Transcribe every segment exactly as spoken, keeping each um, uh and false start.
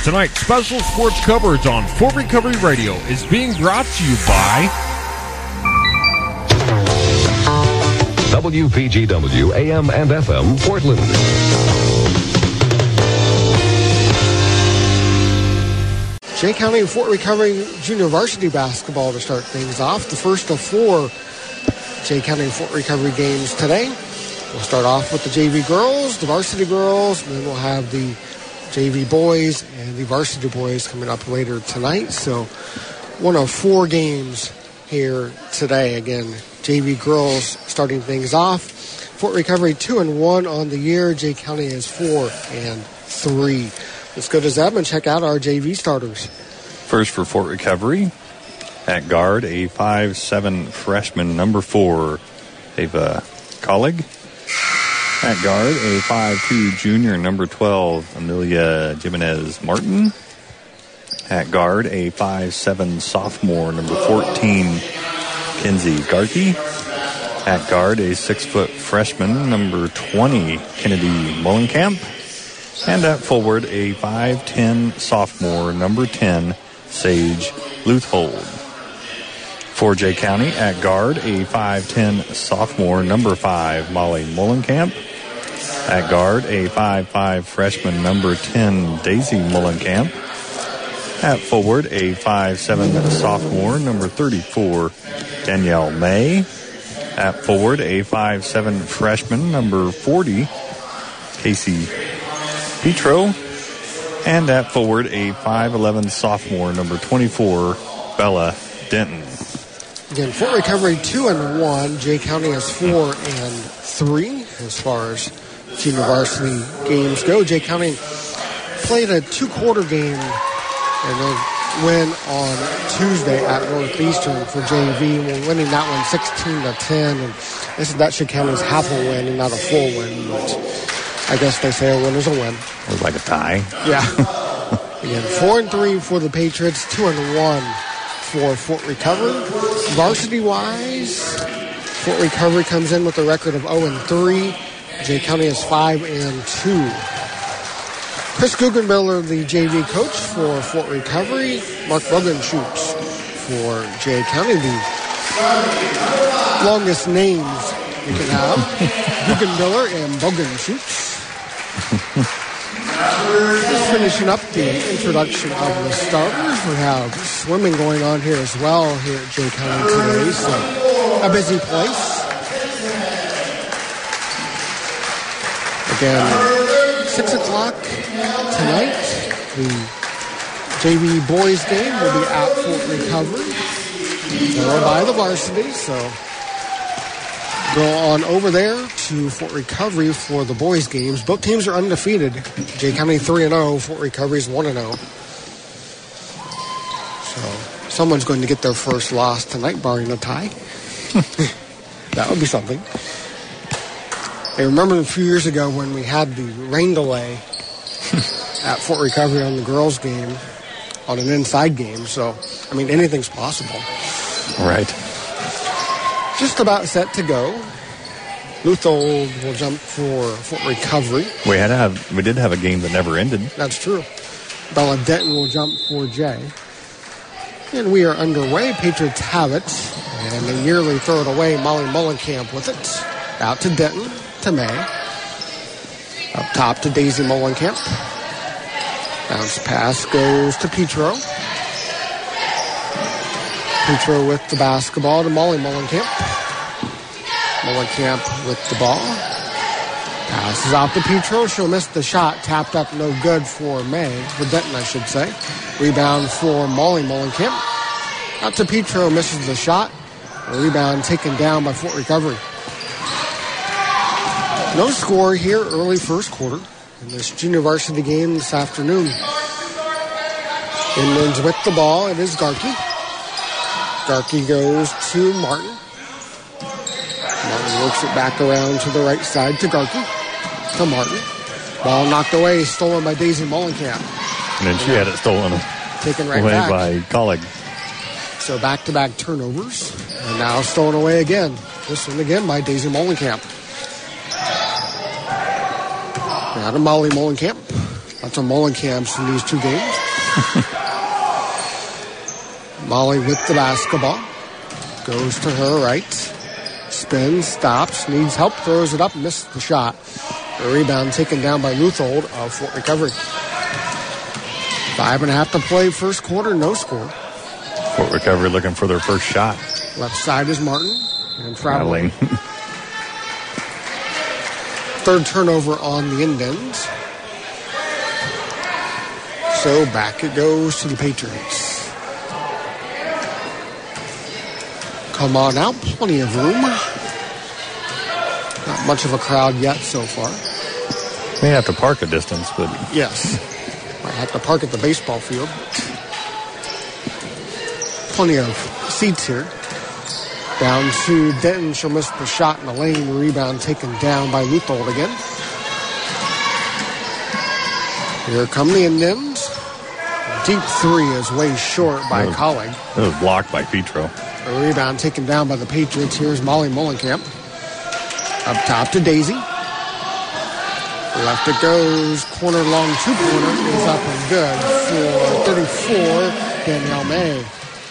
Tonight's special sports coverage on Fort Recovery Radio is being brought to you by W P G W A M and F M Portland. Jay County Fort Recovery Junior Varsity Basketball to start things off. The first of four Jay County Fort Recovery games today. We'll start off with the J V girls, the varsity girls, and then we'll have the J V boys and the varsity boys coming up later tonight. So one of four games here today. Again, J V girls starting things off. Fort Recovery two and one on the year. Jay County is four and three. Let's go to Zeb and check out our J V starters. First for Fort Recovery, at guard, a five seven freshman, number four, Ava Collig. At guard, a five two junior, number twelve, Amelia Jimenez Martin. At guard, a five seven sophomore, number fourteen, Kenzie Garkey. At guard, a six foot freshman, number twenty, Kennedy Mullenkamp. And at forward, a five ten sophomore, number ten, Sage Luthold. For Jay County, at guard, a five ten sophomore, number five, Molly Mullenkamp. At guard, a five five freshman, number ten, Daisy Mullenkamp. At forward, a five seven sophomore, number thirty-four, Danielle May. At forward, a five seven freshman, number forty, Casey Petro. And at forward, a five eleven sophomore, number twenty-four, Bella Denton. Again, Fort Recovery two and one. Jay County is four and three as far as junior varsity games go. Jay County played a two-quarter game and then win on Tuesday at Northeastern for J V. We're winning that one sixteen to ten, and this is, that should count as half a win and not a full win, but I guess they say a win is a win. It was like a tie. Yeah. Again, four and three for the Patriots, two and one for Fort Recovery. Varsity-wise, Fort Recovery comes in with a record of oh and three. Jay County is five and two. Chris Guggenbiller, the J V coach for Fort Recovery. Mark Bogenschutz for Jay County, the longest names you can have. Guggenbiller and Bogenschutz. Just finishing up the introduction of the starters. We have swimming going on here as well here at Jay County today, so a busy place. Again, six o'clock tonight, the J V boys game will be at Fort Recovery, followed by the varsity, so go on over there to Fort Recovery for the boys' games. Both teams are undefeated. Jay County three and oh, Fort Recovery is one and oh. So someone's going to get their first loss tonight, barring a tie. That would be something. I remember a few years ago when we had the rain delay at Fort Recovery on the girls' game, on an inside game. So, I mean, anything's possible. Right. Just about set to go. Luthold will jump for Fort Recovery. We had to have, we did have a game that never ended. That's true. Bella Denton will jump for Jay. And we are underway. Patriots have it. And they nearly throw it away. Molly Mullenkamp with it. Out to Denton, to May. Up top to Daisy Mullenkamp. Bounce pass goes to Petro. Petro with the basketball to Molly Mullenkamp. Mullenkamp with the ball. Passes off to Petro. She'll miss the shot. Tapped up, no good for May. For Denton, I should say. Rebound for Molly Mullenkamp. Out to Petro, misses the shot. A rebound taken down by Fort Recovery. No score here early first quarter in this junior varsity game this afternoon. Inlands with the ball. It is Garkey. Garkey goes to Martin. Martin works it back around to the right side to Garkey. To Martin. Ball knocked away, stolen by Daisy Mullenkamp. And then she had it stolen Taken right away back. by Collig. So back-to-back turnovers. And now stolen away again. This one again by Daisy Mullenkamp. Now to Molly Mullenkamp. Lots of Mullenkamps in these two games. Molly with the basketball. Goes to her right. Spins, stops, needs help, throws it up, missed the shot. The rebound taken down by Luthold of Fort Recovery. Five and a half to play, first quarter, no score. Fort Recovery looking for their first shot. Left side is Martin. And traveling. Traveling. Third turnover on the end ends. So back it goes to the Patriots. Come on out, plenty of room. Not much of a crowd yet so far. May have to park a distance, but... Yes. Might have to park at the baseball field. Plenty of seats here. Down to Denton. She'll miss the shot in the lane. Rebound taken down by Luthold again. Here come the Indians. Deep three is way short by was, Collig. It was blocked by Petro. A rebound taken down by the Patriots. Here's Molly Mullenkamp. Up top to Daisy. Left it goes. Corner long two-pointer is up and good for thirty-four, Danielle May.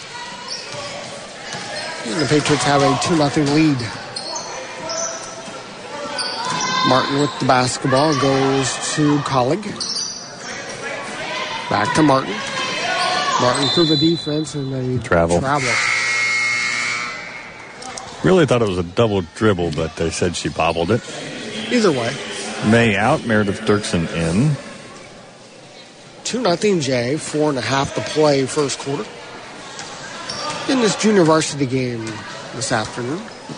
And the Patriots have a two nothing lead. Martin with the basketball goes to Collig. Back to Martin. Martin through the defense and they travel. travel. Really thought it was a double dribble, but they said she bobbled it. Either way. May out, Meredith Dirksen in. two nothing Jay, four and a half to play first quarter. In this junior varsity game this afternoon.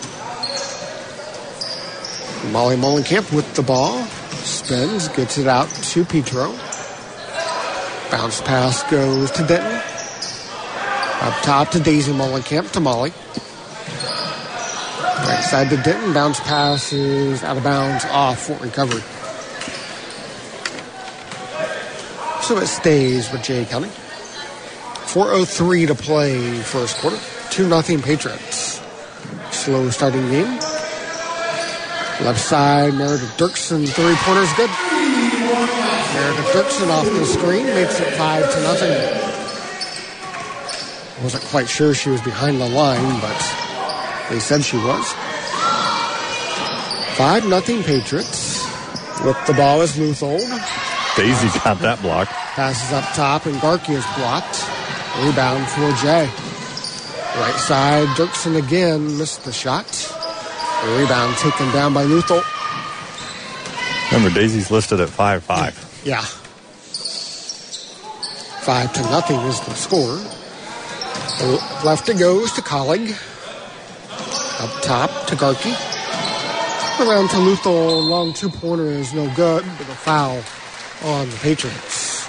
Molly Mullenkamp with the ball. Spins, gets it out to Petro. Bounce pass goes to Denton. Up top to Daisy Mullenkamp to Molly. Right side to Denton. Bounce pass is out of bounds off Fort Recovery. So it stays with Jay County. four oh three to play first quarter. two nothing Patriots. Slow starting game. Left side, Meredith Dirksen, three-pointer's good. Meredith Dirksen off the screen, makes it five to nothing. Wasn't quite sure she was behind the line, but they said she was. five nothing Patriots. With the ball is Luthold. Daisy got that block. Passes up top, and Garkey is blocked. Rebound for Jay. Right side, Dirksen again missed the shot. The rebound taken down by Luthold. Remember, Daisy's listed at five five. Yeah. Five to nothing is the score. Left it goes to Collig. Up top to Garkey. Around to Luthold. Long two-pointer is no good, with a foul on the Patriots.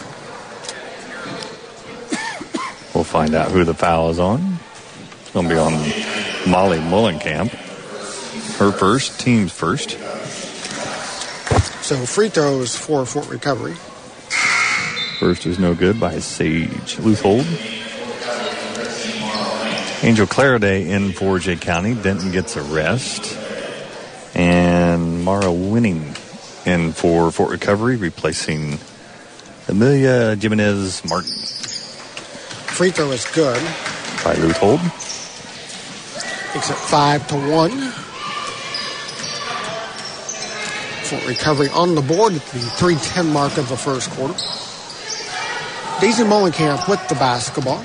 We'll find out who the foul is on. It's going to be on Molly Mullenkamp. Her first, team's first. So free throws for Fort Recovery. First is no good by Sage Luthold. Angel Claraday in for Jay County. Denton gets a rest. And Mara Winning in for Fort Recovery, replacing Amelia Jimenez Martin. Free throw is good. By Luthold. Makes it five to one. Fort Recovery on the board at the three ten mark of the first quarter. Daisy Mullenkamp with the basketball.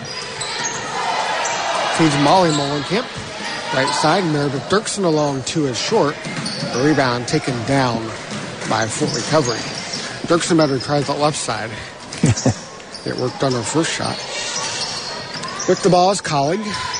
Feeds Molly Mullenkamp. Right side, Meredith Dirksen along two is short. The rebound taken down by Fort Recovery. Dirksen better try the left side. It worked on her first shot. With the ball is Collig.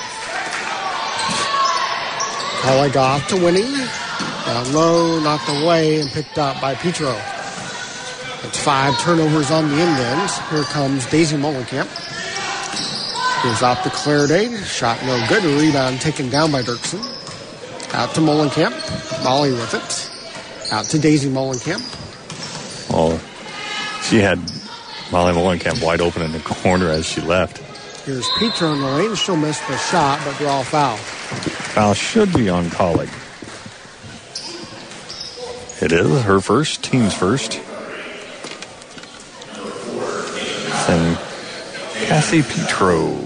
Collig off to Winning. Down low, knocked away, and picked up by Petro. It's five turnovers on the end ends. Here comes Daisy Mullenkamp. Goes off to Claraday. Shot no good. A rebound taken down by Dirksen. Out to Mullenkamp. Molly with it. Out to Daisy Mullenkamp. Oh, she had Molly Mullenkamp wide open in the corner as she left. Here's Petro in the lane. She'll miss the shot, but draw foul. Foul should be on Collig. It is her first, team's first. Cassie Petro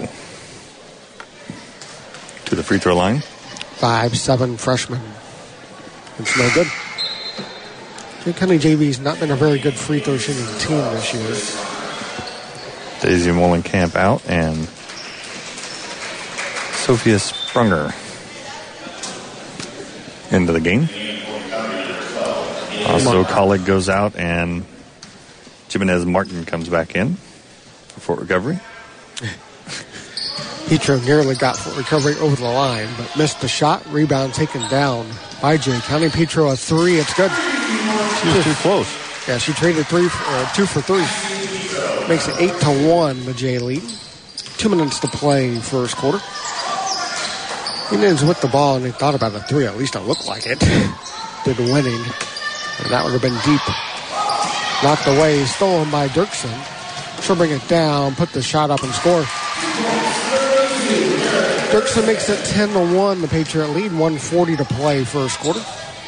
to the free throw line. five seven freshman. It's no good. Jay County J V's not been a very good free throw shooting team this year. Daisy Molenkamp out and Sophia Sprunger into the game. Also, Colleague goes out and Jimenez Martin comes back in for Fort Recovery. Petro nearly got Fort Recovery over the line, but missed the shot. Rebound taken down by Jay County. Petro a three. It's good. She was too close. Yeah, she traded three, for, uh, two for three. Makes it eight to one. The Jay lead. Two minutes to play first quarter. Indians with the ball and they thought about a three. At least it looked like it. Did winning. And that would have been deep. Knocked away, stolen by Dirksen. She'll bring it down, put the shot up and score. Dirksen makes it ten to one. The Patriot lead, one forty to play first quarter.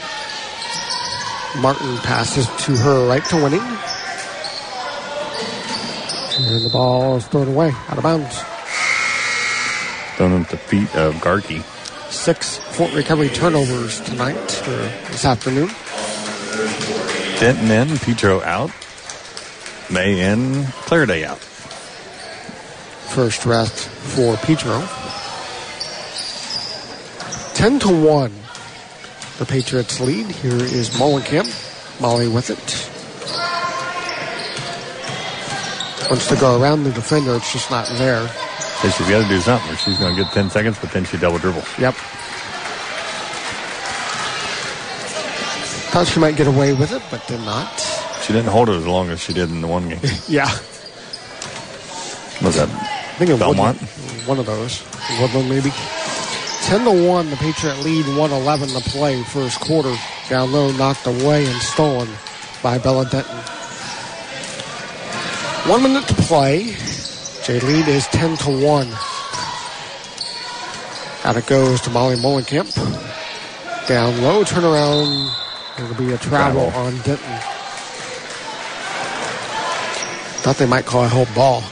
Martin passes to her right to winning. And the ball is thrown away, out of bounds. Thrown at the feet of Garkey. Six Fort Recovery turnovers tonight, or this afternoon. Denton in, Petro out. May in, Clairday out. First rest for Petro. ten to one. The Patriots lead. Here is Molenkamp. Molly with it. Wants to go around the defender. It's just not there. So she's got to do something. She's going to get ten seconds, but then she double dribble. Yep. Thought she might get away with it, but did not. She didn't hold it as long as she did in the one game. Yeah. Was that I think it Belmont? Woodland, one of those. Woodland, maybe. ten to one, the Patriot lead, one eleven to play first quarter. Down low, knocked away and stolen by Bella Denton. One minute to play. J lead is ten to one. Out it goes to Molly Molenkamp. Down low, turnaround. It'll be a travel, travel. on Denton. Thought they might call a help ball.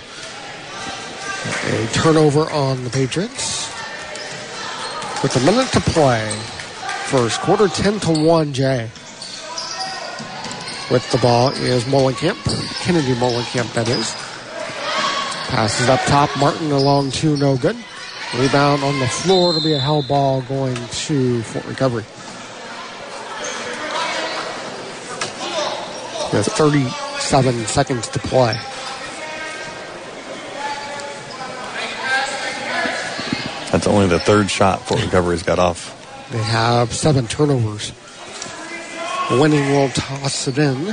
A turnover on the Patriots. With a minute to play. First quarter, ten to one, Jay. With the ball is Molenkamp. Kennedy Molenkamp, that is. Passes up top. Martin along two, no good. Rebound on the floor. It'll be a held ball going to Fort Recovery. With thirty-seven seconds to play. That's only the third shot Fort Recovery's got off. They have seven turnovers. Winning will toss it in.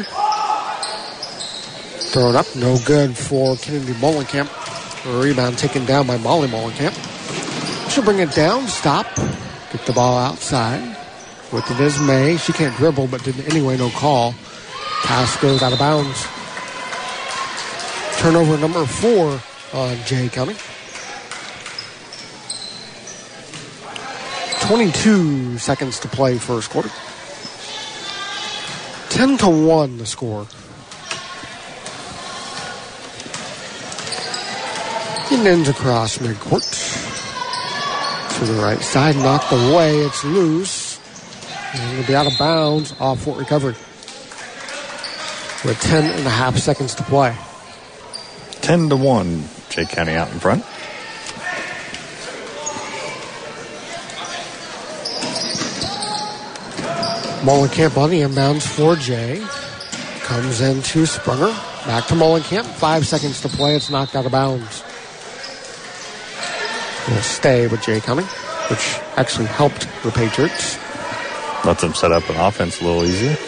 Throw it up, no good for Kennedy Molenkamp. A rebound taken down by Molly Molenkamp. She'll bring it down, stop, get the ball outside. With it is May. She can't dribble, but did anyway, no call. Pass goes out of bounds. Turnover number four on Jay County. twenty-two seconds to play first quarter. ten to one the score. Indians across midcourt. To the right side, knocked away. It's loose. And it'll be out of bounds off Fort Recovery. With ten and a half seconds to play. ten to one, Jay County out in front. Molenkamp on the inbounds for Jay. Comes into Sprunger. Back to Molenkamp. Five seconds to play. It's knocked out of bounds. Will stay with Jay County, which actually helped the Patriots. Lets them set up an offense a little easier.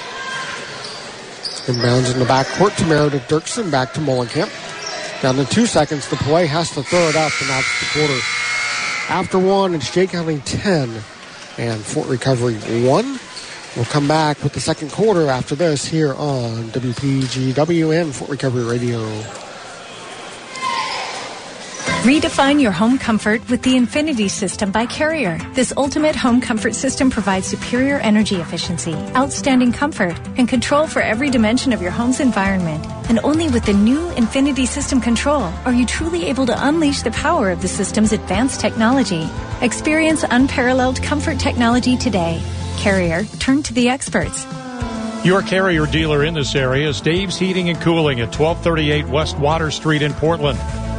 Inbounds in the backcourt to Meredith Dirksen. Back to Molenkamp. Down to two seconds to play. Has to throw it up, and that's the quarter. After one, it's Jay County ten and Fort Recovery one. We'll come back with the second quarter after this here on W P G W and Fort Recovery Radio. Redefine your home comfort with the Infinity System by Carrier. This ultimate home comfort system provides superior energy efficiency, outstanding comfort, and control for every dimension of your home's environment. And only with the new Infinity System Control are you truly able to unleash the power of the system's advanced technology. Experience unparalleled comfort technology today. Carrier, turn to the experts. Your Carrier dealer in this area is Dave's Heating and Cooling at twelve thirty-eight West Water Street in Portland.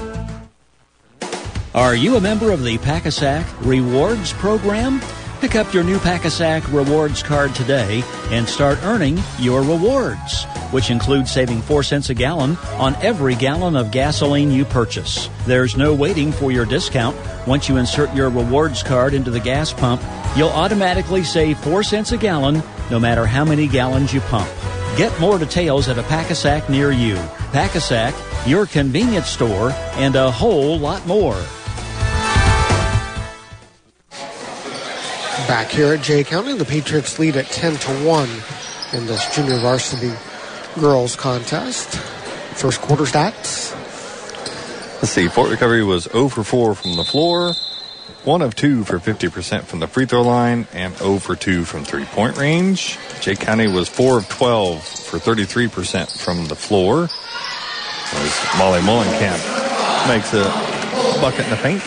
Are you a member of the Pack-A-Sack Rewards program? Pick up your new Pack-A-Sack Rewards card today and start earning your rewards, which include saving four cents a gallon on every gallon of gasoline you purchase. There's no waiting for your discount. Once you insert your rewards card into the gas pump, you'll automatically save four cents a gallon no matter how many gallons you pump. Get more details at a Pack-A-Sack near you. Pack-A-Sack, your convenience store, and a whole lot more. Back here at Jay County, the Patriots lead at ten to one in this junior varsity girls contest. First quarter stats. Let's see, Fort Recovery was zero for four from the floor, one of two for fifty percent from the free throw line, and zero for two from three-point range. Jay County was four of twelve for thirty-three percent from the floor. As Molly Mullenkamp makes a bucket in the paint.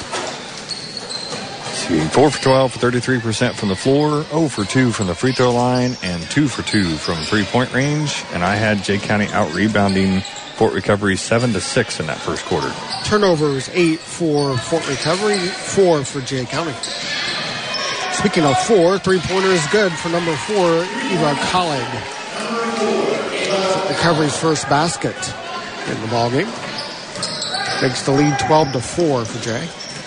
four for twelve for thirty-three percent from the floor, zero for two from the free throw line, and two for two from three-point range. And I had Jay County out-rebounding Fort Recovery seven to six in that first quarter. Turnovers, eight for Fort Recovery, four for Jay County. Speaking of four, three-pointer is good for number four, Eva Collig. Fort Recovery's first basket in the ballgame. Makes the lead twelve to four for Jay.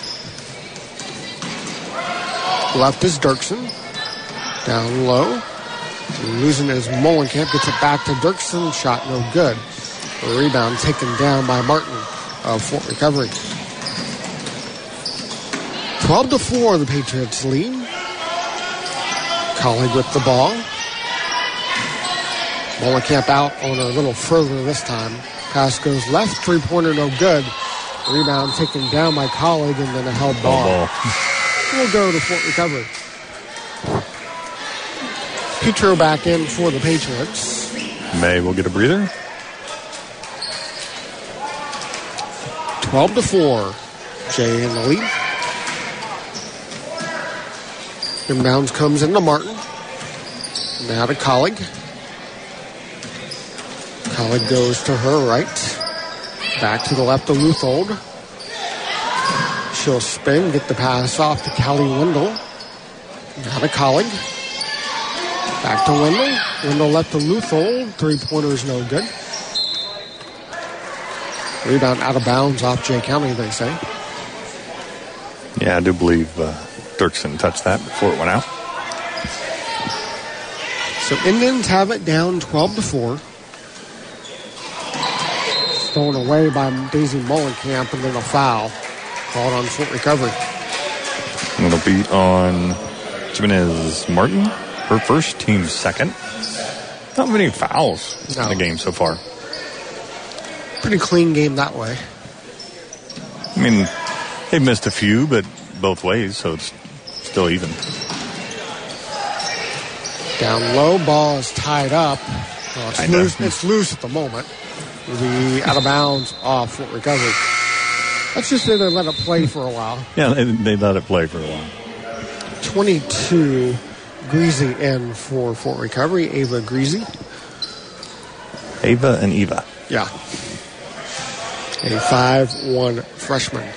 Left is Dirksen. Down low. Losing is Mullenkamp. Gets it back to Dirksen. Shot no good. A rebound taken down by Martin of Fort Recovery. twelve to four, the Patriots lead. Collig with the ball. Mullenkamp out on a little further this time. Pass goes left. Three-pointer no good. Rebound taken down by Collig and then a held ball. ball. We'll go to Fort Recovery. Petro back in for the Patriots. May will get a breather. twelve to four. Jay in the lead. Inbounds comes into Martin. Now to Collig. Collig goes to her right. Back to the left of Luthold. She'll spin, get the pass off to Callie Wendell. Now to Collig. Back to Wendell. Wendell left to Luthold. Three-pointer is no good. Rebound out of bounds off Jay County, they say. Yeah, I do believe uh, Dirksen touched that before it went out. So Indians have it down twelve to four. Stolen away by Daisy Mullenkamp, and then a foul called on Fort Recovery. And it'll be on Jimenez Martin, her first, team second. Not many fouls no. in the game so far. Pretty clean game that way. I mean, they've missed a few, but both ways, so it's still even. Down low, ball is tied up. Well, it's, loose, it's loose at the moment. It'll be out of bounds off Fort Recovery. Let's just say they let it play for a while. Yeah, they, they let it play for a while. twenty-two, Greasy in for Fort Recovery. Ava Greasy. Ava and Eva. Yeah. A five one freshman.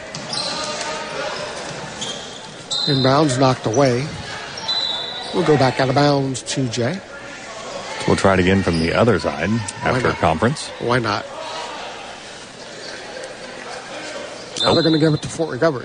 Inbounds knocked away. We'll go back out of bounds to Jay. So we'll try it again from the other side after conference. Why not? Now oh. they're going to give it to Fort Recovery.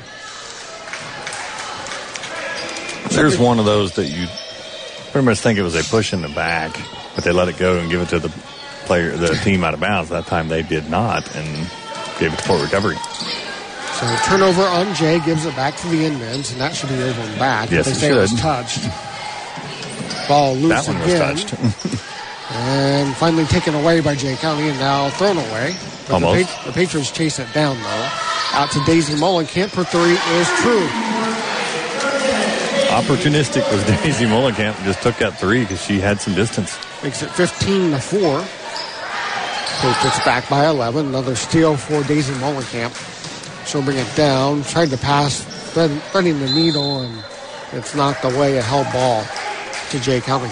There's one of those that you pretty much think it was a push in the back, but they let it go and give it to the player, the team out of bounds. That time they did not and gave it to Fort Recovery. So turnover on Jay, gives it back to the Indians, and that should be over and back. Yes, they it say should. It was touched. Ball loose that one again. was touched. And finally taken away by Jay County and now thrown away. But Almost. The, Pat- the Patriots chase it down, though. Out to Daisy Mullenkamp for three is true. Opportunistic was Daisy Mullenkamp. Just took that three because she had some distance. Makes it fifteen to four. Patriots back by eleven. Another steal for Daisy Mullenkamp. She'll bring it down. Tried to pass, threading the needle, and it's knocked away a held ball to Jay County.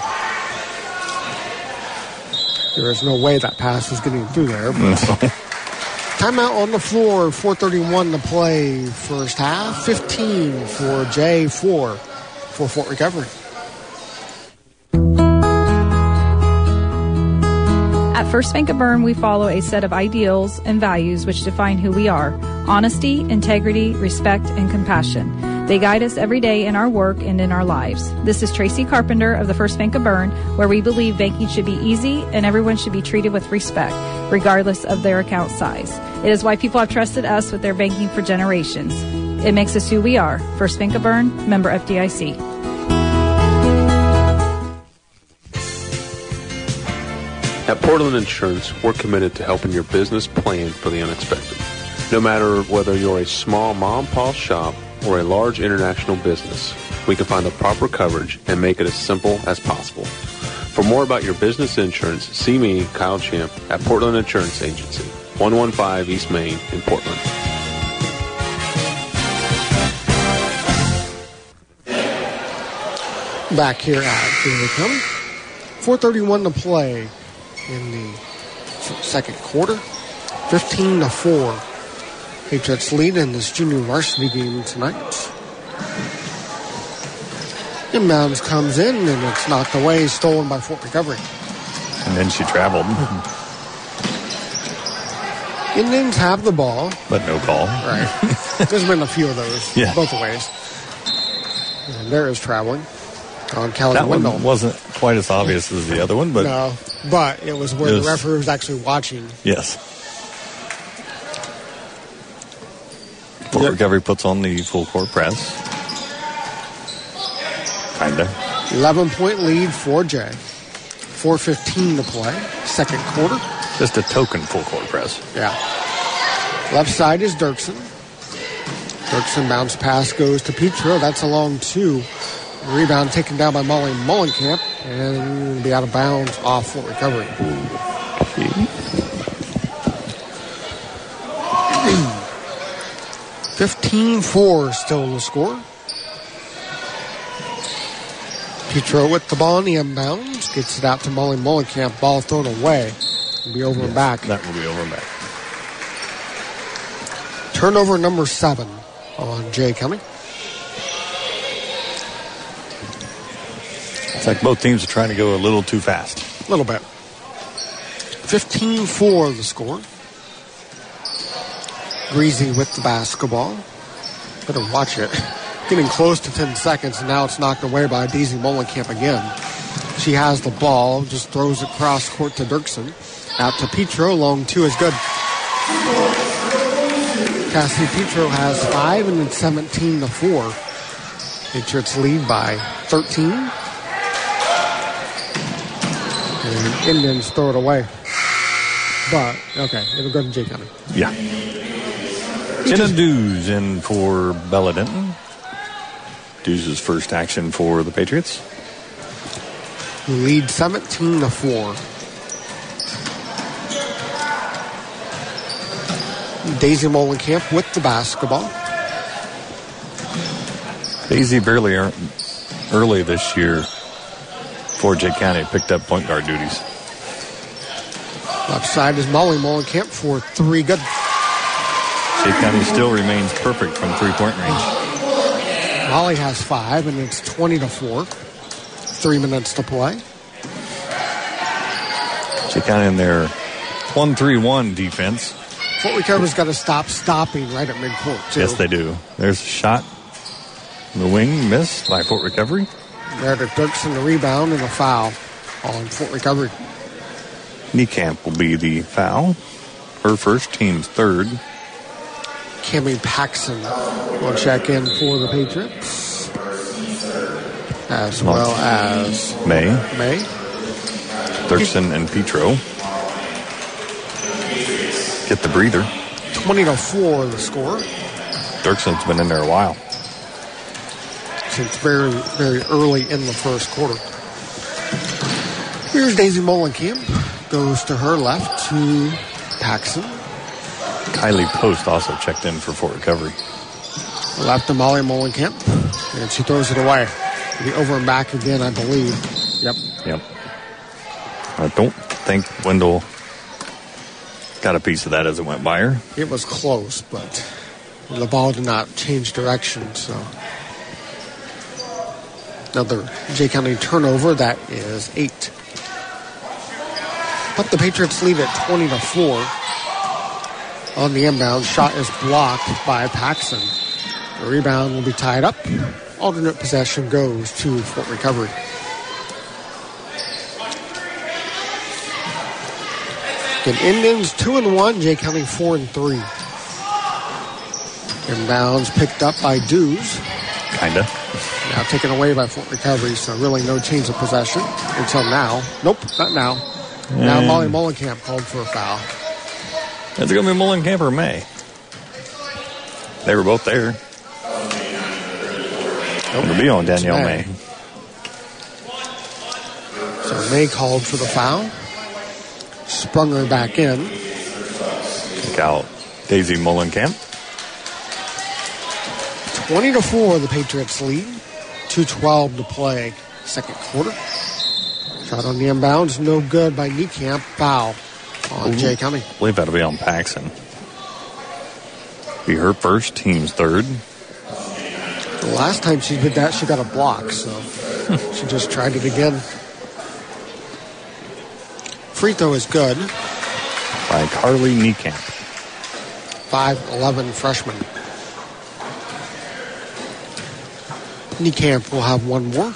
There is no way that pass was getting through there. But timeout on the floor. four thirty-one to play first half. fifteen for Jay, four for Fort Recovery. At First Bank of Bern, we follow a set of ideals and values which define who we are: honesty, integrity, respect, and compassion. They guide us every day in our work and in our lives. This is Tracy Carpenter of the First Bank of Bern, where we believe banking should be easy and everyone should be treated with respect, regardless of their account size. It is why people have trusted us with their banking for generations. It makes us who we are. First Bank of Bern, member F D I C. At Portland Insurance, we're committed to helping your business plan for the unexpected. No matter whether you're a small mom-and-pop shop or a large international business, we can find the proper coverage and make it as simple as possible. For more about your business insurance, see me, Kyle Champ, at Portland Insurance Agency, one fifteen East Main in Portland. Back here at Here They Come. four thirty-one to play in the second quarter. fifteen to four. Patriots lead in this junior varsity game tonight. Inbounds comes in and it's knocked away, stolen by Fort Recovery. And then she traveled. Indians have the ball. But no call. Right. There's been a few of those yeah. both ways. And there is traveling on Kelly That Wendell. one wasn't quite as obvious as the other one, but... No, but it was where it was, the referee was actually watching. Yes. Fort yep. Recovery puts on the full court press. Kinda. eleven-point lead for Jay. four fifteen to play. Second quarter. Just a token full court press. Yeah. Left side is Dirksen. Dirksen bounce pass goes to Petro. That's a long two. Rebound taken down by Molly Mullenkamp and be out of bounds off Fort Recovery. fifteen four still in the score. Petro with the ball in the inbounds. Gets it out to Molly Mullenkamp. Ball thrown away. It'll be over yes, and back. That will be over and back. Turnover number seven on Jay County. It's like both teams are trying to go a little too fast. A little bit. fifteen four the score. Greasy with the basketball. Better watch it. Getting close to ten seconds, and now it's knocked away by Daisy Mullenkamp again. She has the ball, just throws it cross court to Dirksen. Out to Petro, long two is good. Cassie Petro has five, and it's seventeen to four. Patriots lead by thirteen. And Indians throw it away. But, okay, it'll go to Jay County. Yeah. Jenna Dews in for Bella Denton. Dews' first action for the Patriots. Who lead seventeen to four. Daisy Mullenkamp with the basketball. Daisy barely earned early this year for Jay County picked up point guard duties. Left side is Molly Mullenkamp for three good. Jay County still remains perfect from three-point range. Molly has five, and it's twenty to four. Three minutes to play. Jay County in their one three one defense. Fort Recovery's got to stop stopping right at midcourt, too. Yes, they do. There's a shot. The wing missed by Fort Recovery. Meredith Dirksen, the rebound, and a foul on Fort Recovery. Niekamp will be the foul. Her first, team's third. Cammie Paxson will check in for the Patriots. As well as May. May. Dirksen and Petro. Get the breather. twenty to four the score. Dirkson's been in there a while. Since very, very early in the first quarter. Here's Daisy Molenkamp. Goes to her left to Paxson. Kylie Post also checked in for Fort Recovery. Left to Molly Molenkamp. And she throws it away. It'll be over and back again, I believe. Yep. Yep. I don't think Wendell got a piece of that as it went by her. It was close, but the ball did not change direction, so. Another Jay County turnover. That is eight. But the Patriots lead at twenty to four. On the inbound, shot is blocked by Paxson. The rebound will be tied up. Alternate possession goes to Fort Recovery. Again, Indians two and one, Jay County four and three. Inbounds picked up by Dews. Kinda. Now taken away by Fort Recovery, so really no change of possession until now. Nope, not now. And now Molly Molenkamp called for a foul. Is it going to be Molenkamp or May? They were both there. Nope. It'll be on Danielle May. May. So May called for the foul. Sprung her back in. Kick out Daisy Molenkamp. twenty to four, the Patriots lead. two twelve to play, second quarter. Shot on the inbounds, no good by Niekamp. Foul on Jay County. I believe that'll be on Paxson. Be her first, team's third. The last time she did that, she got a block, so she just tried it again. Free throw is good. By Carly Niekamp. five eleven freshman. Niekamp will have one more.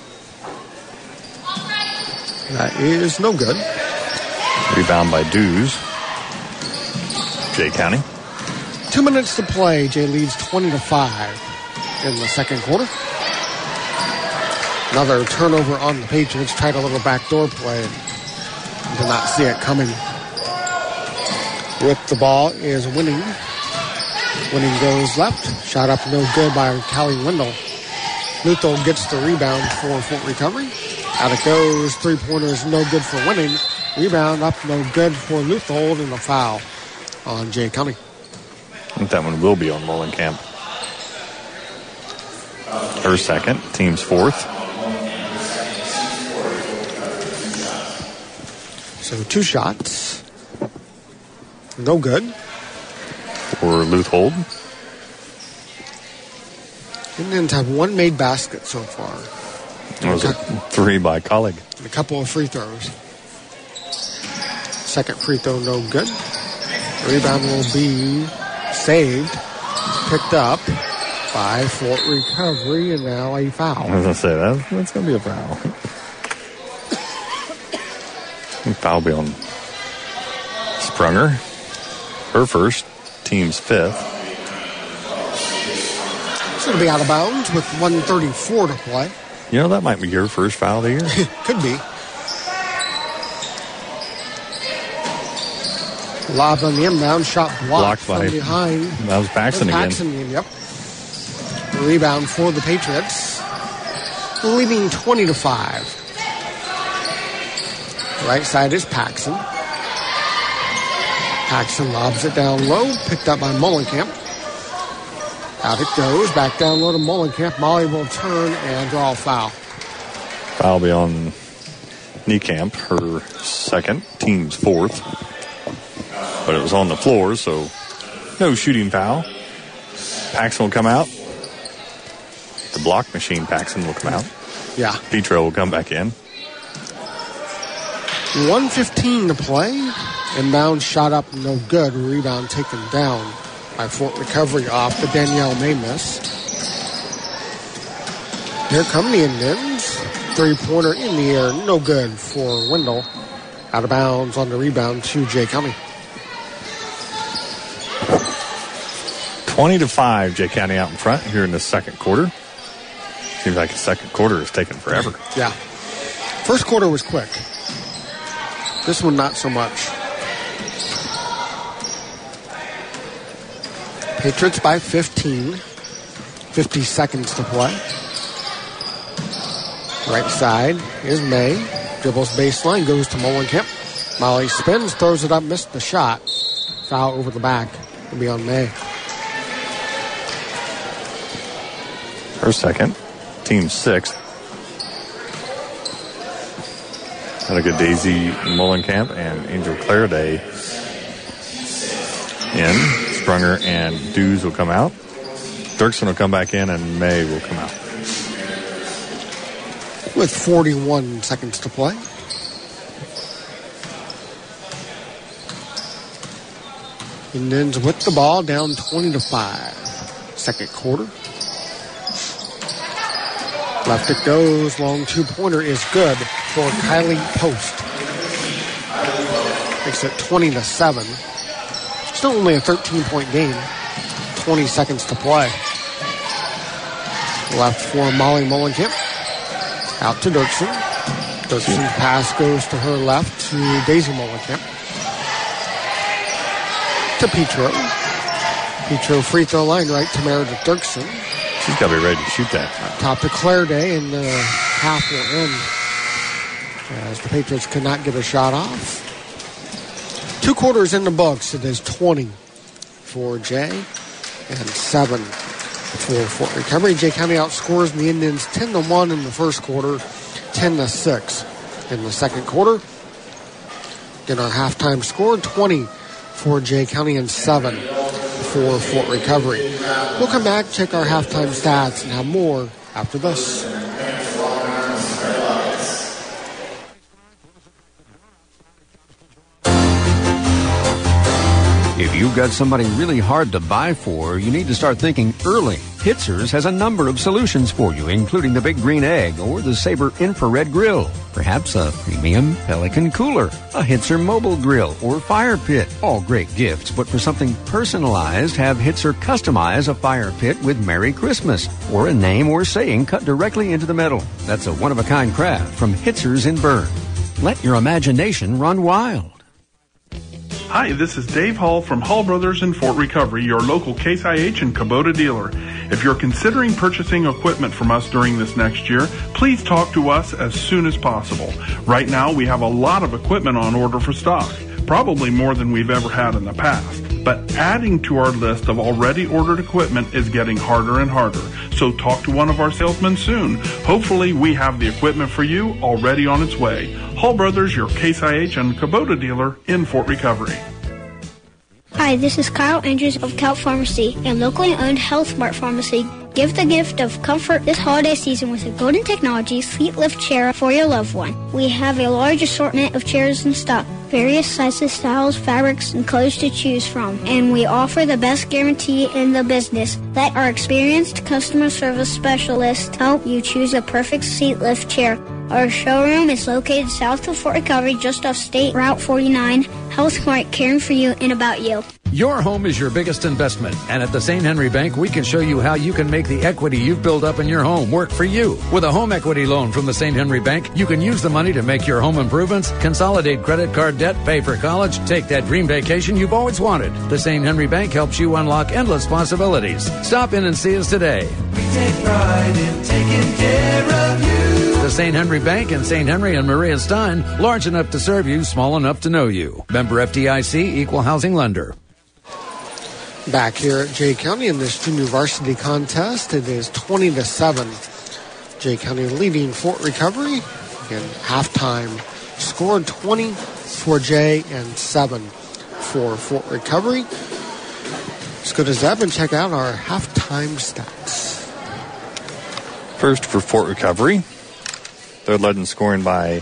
That is no good. Rebound by Dews. Jay County. Two minutes to play. Jay leads twenty to five in the second quarter. Another turnover on the Patriots. Tried a little backdoor play. Did not see it coming. With the ball is Winning. Winning goes left. Shot up no good by Callie Wendell. Luthol gets the rebound for Fort Recovery. Out it goes. Three-pointers no good for Winning. Rebound up no good for Luthol, and a foul on Jay County. I think that one will be on Molenkamp. Her second, team's fourth. So two shots. No good. For Luthol. Indians have one made basket so far. It was a three by Colleague. And a couple of free throws. Second free throw, no good. The rebound will be saved. Picked up by Fort Recovery, and now a foul. I was going to say, that, that's going to be a foul. Foul be on Sprunger. Her first, team's fifth. It's going to be out of bounds with one thirty-four to play. You know, that might be your first foul of the year. Could be. Lob on the inbound, shot blocked, blocked from by, behind. That was Paxson again. Paxson again, yep. Rebound for the Patriots. Leading twenty to five. Right side is Paxson. Paxson lobs it down low, picked up by Molenkamp. Out it goes, back down low to Molenkamp. Molly will turn and draw a foul. Foul be on Niekamp, her second, team's fourth. But it was on the floor, so no shooting foul. Paxson will come out. The block machine, Paxson will come out. Yeah. Petro will come back in. one fifteen to play. Inbound shot up, no good. Rebound taken down by Fort Recovery off the Danielle May miss. Here come the Indians. Three-pointer in the air, no good for Wendell. Out of bounds on the rebound to Jay County. twenty to five, Jay County out in front here in the second quarter. Seems like the second quarter is taking forever. Yeah. First quarter was quick. This one, not so much. Patriots by fifteen. fifty seconds to play. Right side is May. Dribbles baseline, goes to Molenkamp. Molly spins, throws it up, missed the shot. Foul over the back. It'll be on May. Her second. Team sixth. Had a good Daisy Molenkamp and Angel Claraday in. Sprunger and Dews will come out. Dirksen will come back in, and May will come out. With forty-one seconds to play. Indians with the ball, down twenty to five. Second quarter. Left it goes. Long two-pointer is good for Kylie Post. Makes it twenty to seven. Still only a thirteen-point game. twenty seconds to play. Left for Molly Molenkamp. Out to Dirksen. Dirksen's pass goes to her left to Daisy Molenkamp. To Petro. Petro free throw line right to Meredith Dirksen. She's got to be ready to shoot that. Top to Claraday, and the half will end as the Patriots could not get a shot off. Two quarters in the books. It is twenty for Jay and seven for Fort Recovery. Jay County outscores the Indians ten to one in the first quarter, ten to six in the second quarter. Then our halftime score, twenty for Jay County and seven for Fort Recovery. We'll come back, check our halftime stats, and have more after this. If you've got somebody really hard to buy for, you need to start thinking early. Hitzer's has a number of solutions for you, including the Big Green Egg or the Sabre Infrared Grill. Perhaps a premium Pelican cooler, a Hitzer mobile grill, or fire pit. All great gifts, but for something personalized, have Hitzer customize a fire pit with Merry Christmas, or a name or saying cut directly into the metal. That's a one-of-a-kind craft from Hitzer's in Bern. Let your imagination run wild. Hi, this is Dave Hall from Hall Brothers in Fort Recovery, your local Case I H and Kubota dealer. If you're considering purchasing equipment from us during this next year, please talk to us as soon as possible. Right now, we have a lot of equipment on order for stock, probably more than we've ever had in the past. But adding to our list of already ordered equipment is getting harder and harder. So talk to one of our salesmen soon. Hopefully, we have the equipment for you already on its way. Hall Brothers, your Case I H and Kubota dealer in Fort Recovery. Hi, this is Kyle Andrews of Cal Pharmacy, a locally owned Health Smart Pharmacy. Give the gift of comfort this holiday season with a Golden Technology seat lift chair for your loved one. We have a large assortment of chairs in stock, various sizes, styles, fabrics, and colors to choose from. And we offer the best guarantee in the business. Let our experienced customer service specialists help you choose a perfect seat lift chair. Our showroom is located south of Fort Recovery, just off State Route forty-nine. Health Smart, caring for you and about you. Your home is your biggest investment, and at the Saint Henry Bank, we can show you how you can make the equity you've built up in your home work for you. With a home equity loan from the Saint Henry Bank, you can use the money to make your home improvements, consolidate credit card debt, pay for college, take that dream vacation you've always wanted. The Saint Henry Bank helps you unlock endless possibilities. Stop in and see us today. We take pride in taking care of you. The Saint Henry Bank in Saint Henry and Maria Stein, large enough to serve you, small enough to know you. Member F D I C, Equal Housing Lender. Back here at Jay County in this junior varsity contest, it is twenty to seven. Jay County leading Fort Recovery. Again, halftime scored twenty for Jay and seven for Fort Recovery. Let's go to Zeb and check out our halftime stats. First for Fort Recovery, they're led in scoring by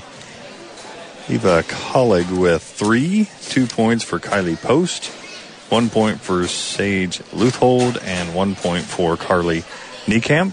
Eva Collig with three, two points for Kylie Post, one point for Sage Luthold, and one point for Carly Niekamp.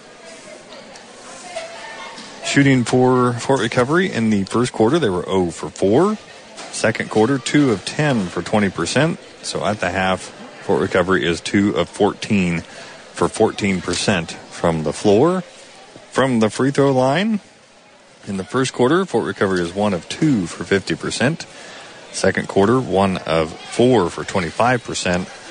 Shooting for Fort Recovery in the first quarter, they were zero for four. Second quarter, two of ten for twenty percent. So at the half, Fort Recovery is two of fourteen for fourteen percent from the floor. From the free throw line, in the first quarter, Fort Recovery is one of two for fifty percent. Second quarter, one of four for twenty-five percent.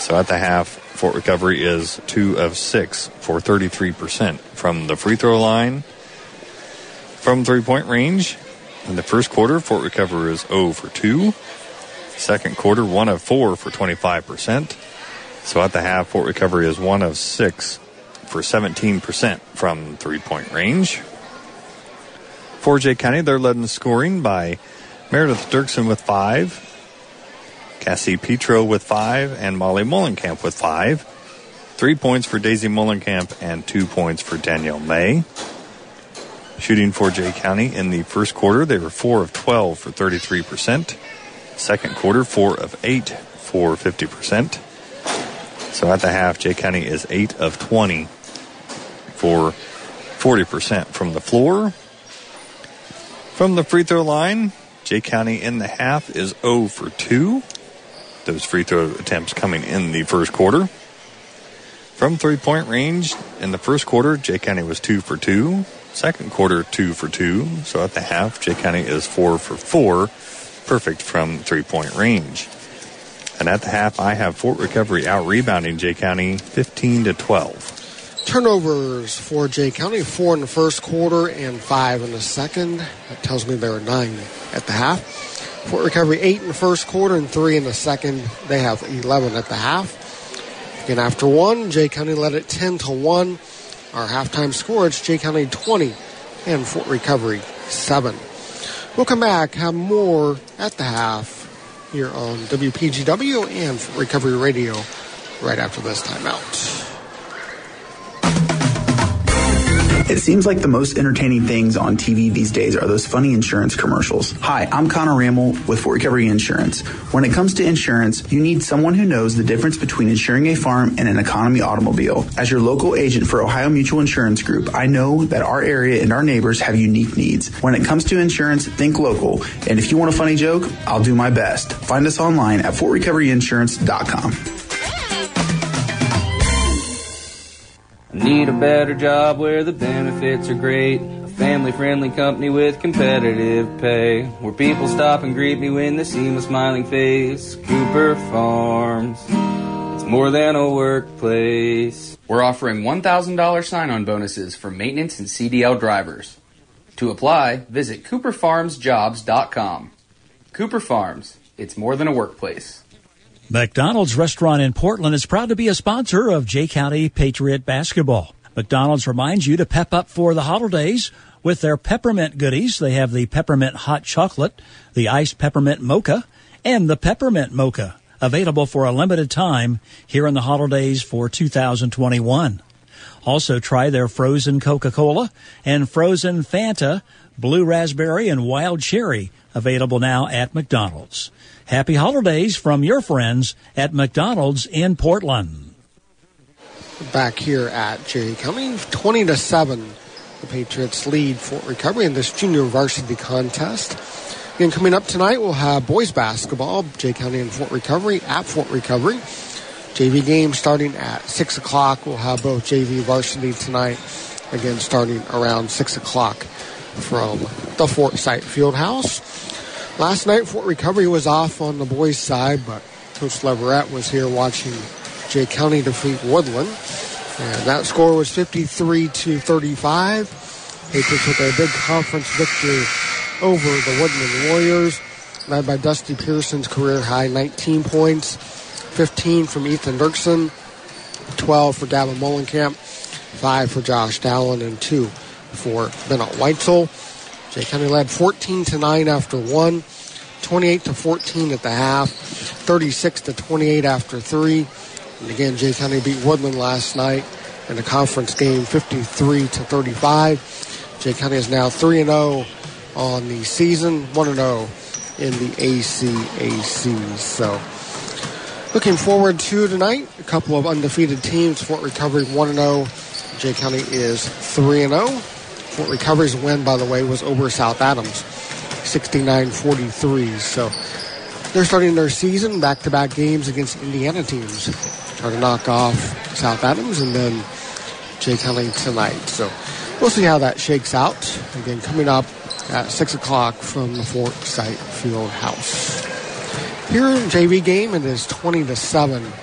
So at the half, Fort Recovery is two of six for thirty-three percent from the free throw line. From three-point range, in the first quarter, Fort Recovery is zero for two. Second quarter, one of four for twenty-five percent. So at the half, Fort Recovery is one of six for seventeen percent from three-point range. For Jay County, they're led in scoring by Meredith Dirksen with five, Cassie Petro with five, and Molly Mullenkamp with five. Three points for Daisy Mullenkamp and two points for Danielle May. Shooting for Jay County in the first quarter, they were four of twelve for thirty-three percent. Second quarter, four of eight for fifty percent. So at the half, Jay County is eight of twenty for forty percent from the floor. From the free throw line, Jay County in the half is zero for two. Those free throw attempts coming in the first quarter. From three-point range, in the first quarter, Jay County was two for two. Second quarter, two for two. So at the half, Jay County is four for four. Perfect from three-point range. And at the half, I have Fort Recovery out-rebounding Jay County fifteen to twelve. Turnovers for Jay County, four in the first quarter and five in the second. That tells me there are nine at the half. Fort Recovery, eight in the first quarter and three in the second. They have eleven at the half. Again, after one, Jay County led it ten to one. Our halftime score, it's Jay County twenty and Fort Recovery seven. We'll come back, have more at the half here on W P G W and Fort Recovery Radio right after this timeout. It seems like the most entertaining things on T V these days are those funny insurance commercials. Hi, I'm Connor Rammel with Fort Recovery Insurance. When it comes to insurance, you need someone who knows the difference between insuring a farm and an economy automobile. As your local agent for Ohio Mutual Insurance Group, I know that our area and our neighbors have unique needs. When it comes to insurance, think local. And if you want a funny joke, I'll do my best. Find us online at fort recovery insurance dot com. Need a better job where the benefits are great. A family-friendly company with competitive pay. Where people stop and greet me when they see my smiling face. Cooper Farms. It's more than a workplace. We're offering one thousand dollars sign-on bonuses for maintenance and C D L drivers. To apply, visit cooper farms jobs dot com. Cooper Farms. It's more than a workplace. McDonald's Restaurant in Portland is proud to be a sponsor of Jay County Patriot basketball. McDonald's reminds you to pep up for the holidays with their peppermint goodies. They have the peppermint hot chocolate, the iced peppermint mocha, and the peppermint mocha, available for a limited time here in the holidays for two thousand twenty-one. Also try their frozen Coca-Cola and frozen Fanta, blue raspberry and wild cherry, available now at McDonald's. Happy holidays from your friends at McDonald's in Portland. Back here at Jay County, twenty to seven. The Patriots lead Fort Recovery in this junior varsity contest. Again, coming up tonight, we'll have boys basketball, Jay County and Fort Recovery at Fort Recovery. J V game starting at six o'clock. We'll have both J V varsity tonight, again starting around six o'clock from the Fort Site Fieldhouse. Last night, Fort Recovery was off on the boys' side, but Coach Leverett was here watching Jay County defeat Woodland. And that score was fifty-three to thirty-five. Patriots with a big conference victory over the Woodland Warriors, led by Dusty Pearson's career-high nineteen points, fifteen from Ethan Dirksen, twelve for Gavin Mullenkamp, five for Josh Dallin, and two for Bennett Weitzel. Jay County led fourteen to nine after one, twenty-eight to fourteen at the half, thirty-six to twenty-eight after three. And again, Jay County beat Woodland last night in a conference game, fifty-three to thirty-five. Jay County is now three and oh on the season, one and oh in the A C A C. So, looking forward to tonight, a couple of undefeated teams. Fort Recovery one and oh. Jay County is three and oh. Fort Recovery's win, by the way, was over South Adams, sixty-nine forty-three. So they're starting their season, back-to-back games against Indiana teams. Try to knock off South Adams and then Jay County tonight. So we'll see how that shakes out. Again, coming up at six o'clock from the Fort Site Fieldhouse. Here in J V game, it is twenty to seven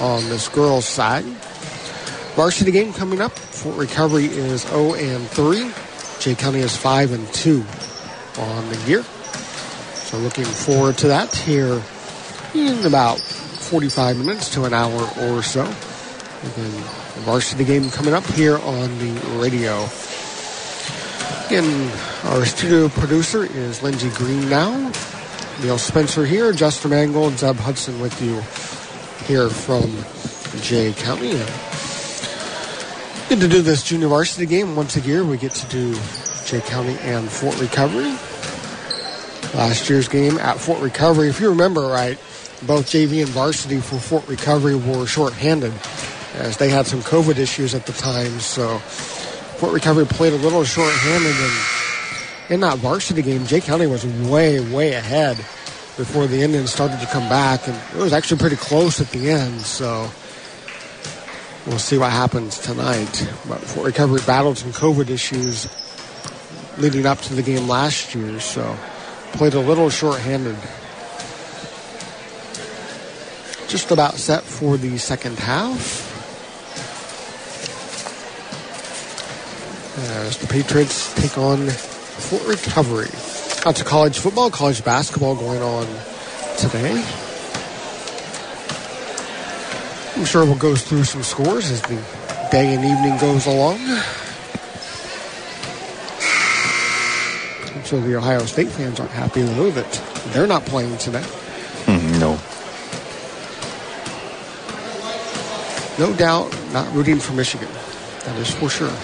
on this girls' side. Varsity game coming up. Fort Recovery is oh and three. Jay County is five and two on the year. So looking forward to that here in about forty-five minutes to an hour or so. Again, the varsity game coming up here on the radio. Again, our studio producer is Lindsey Green now. Neil Spencer here, Justin Mangold, Zeb Hudson with you here from Jay County. Good to do this junior varsity game once a year. We get to do Jay County and Fort Recovery. Last year's game at Fort Recovery, if you remember right, both J V and varsity for Fort Recovery were shorthanded as they had some COVID issues at the time. So Fort Recovery played a little shorthanded, and in that varsity game, Jay County was way, way ahead before the Indians started to come back, and it was actually pretty close at the end. So we'll see what happens tonight. But Fort Recovery battled some COVID issues leading up to the game last year, so played a little shorthanded. Just about set for the second half. As the Patriots take on Fort Recovery. Lots of college football, college basketball going on today. I'm sure we'll go through some scores as the day and evening goes along. I'm sure the Ohio State fans aren't happy to know that they're not playing today. Mm, no. No doubt not rooting for Michigan. That is for sure.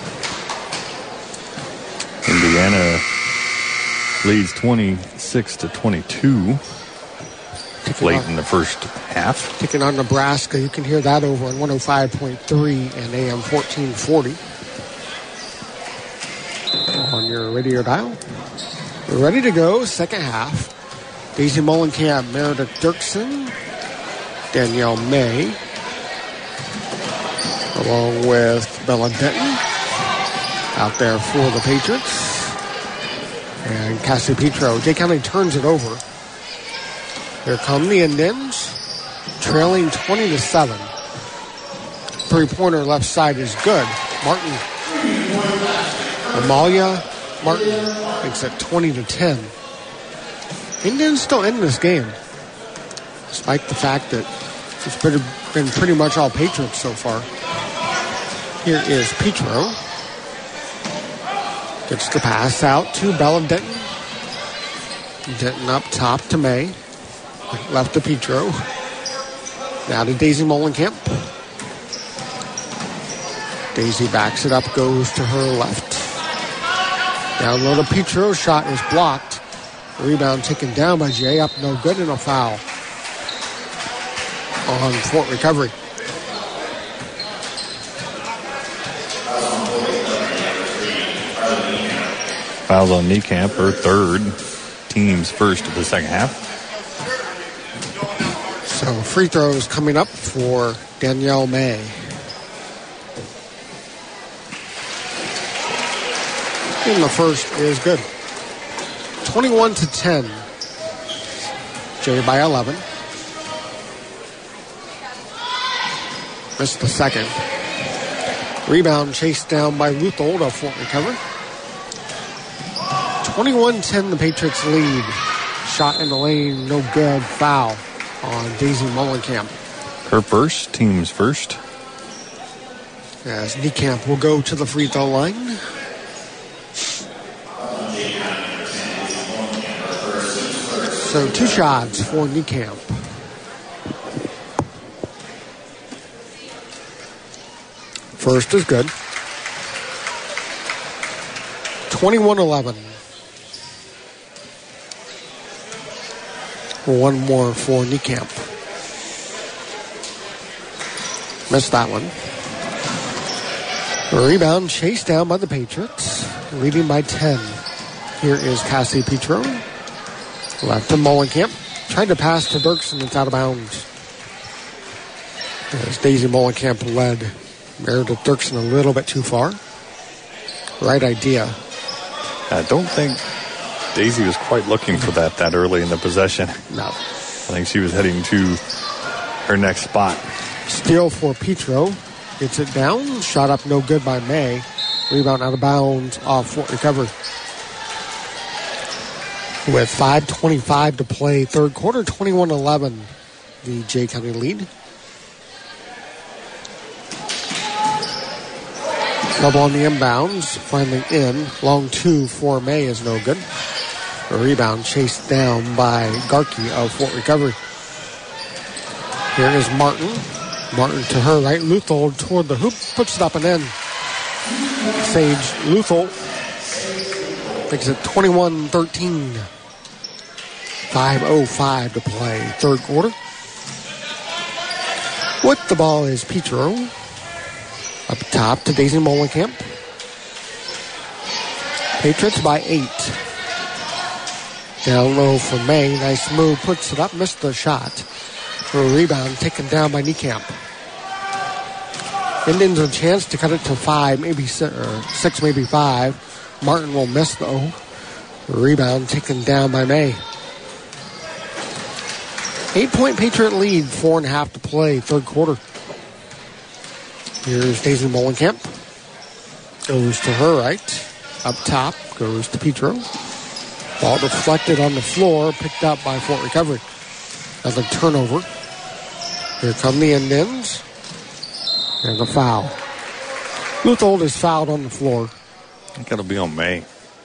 Indiana leads twenty-six to twenty-two Taking late on, in the first half. Taking on Nebraska. You can hear that over on one oh five point three and A M fourteen forty on your radio dial. We're ready to go. Second half. Daisy Mullenkamp, Meredith Dirksen, Danielle May, along with Bella Denton out there for the Patriots. And Cassie Petro. Jay County turns it over. Here come the Indians, trailing twenty to seven. Three-pointer left side is good. Martin. Amalia Martin makes it twenty to ten. Indians still in this game, despite the fact that it's been, been pretty much all Patriots so far. Here is Petro. Gets the pass out to Bella Denton. Denton up top to May. Left to Petro. Now to Daisy Mullenkamp. Daisy backs it up, goes to her left. Down low to Petro. Shot is blocked. Rebound taken down by Jay. Up no good, and a foul on Fort Recovery. Fouls on Niekamp, her third, team's first of the second half. So free throws coming up for Danielle May. And the first is good. twenty-one to ten. Jay by eleven. Missed the second. Rebound chased down by Ruth Old of Fort Recovery. twenty-one ten, the Patriots lead. Shot in the lane, no good. Foul on Daisy Mullenkamp. Her first, team's first. As Niekamp will go to the free throw line. So two shots for Niekamp. First is good. twenty-one eleven. One more for Niekamp. Missed that one. A rebound chased down by the Patriots, leading by ten. Here is Cassie Petro. Left to Mullenkamp. Tried to pass to Dirksen. It's out of bounds. As Daisy Mullenkamp led Meredith Dirksen a little bit too far. Right idea. I don't think Daisy was quite looking for that that early in the possession. No. I think she was heading to her next spot. Steal for Petro. Gets it down. Shot up no good by May. Rebound out of bounds off Fort Recovery. With five twenty-five to play, third quarter, twenty-one eleven, the Jay County lead. Trouble on the inbounds, finally in. Long two for May is no good. A rebound chased down by Garkey of Fort Recovery. Here is Martin. Martin to her right. Luthold toward the hoop, puts it up and in. Sage Luthold makes it twenty-one thirteen. five oh five to play, third quarter. With the ball is Petro. Up top to Daisy Molenkamp. Patriots by eight. Down low for May. Nice move. Puts it up. Missed the shot. For a rebound taken down by Niekamp. Indians a chance to cut it to five, maybe six, or six, maybe five. Martin will miss though. A rebound taken down by May. Eight-point Patriot lead. Four and a half to play. Third quarter. Here's Daisy Molenkamp. Goes to her right. Up top goes to Petro. Ball deflected on the floor. Picked up by Fort Recovery. Another turnover. Here come the Indians. And a foul. Luthold is fouled on the floor. I think it'll be on May.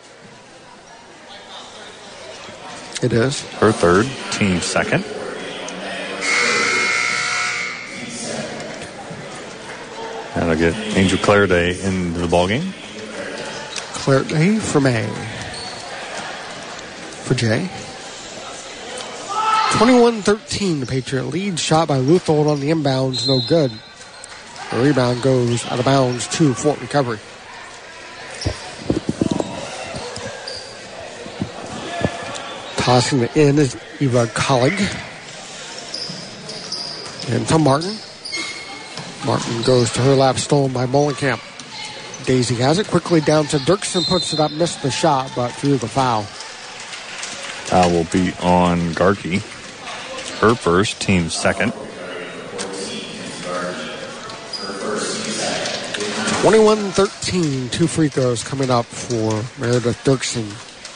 It is. Her third, team second. That'll get Angel Clairday into the ballgame. Clairday for May. For Jay. twenty-one thirteen, the Patriot lead. Shot by Luthold on the inbounds, no good. The rebound goes out of bounds to Fort Recovery. Tossing it in is Eva Collig. And to Martin. Martin goes to her lap, stolen by Molenkamp. Daisy has it quickly down to Dirksen, puts it up, missed the shot, but threw the foul. Foul will be on Garkey. Her first, team second. twenty-one thirteen, two free throws coming up for Meredith Dirksen.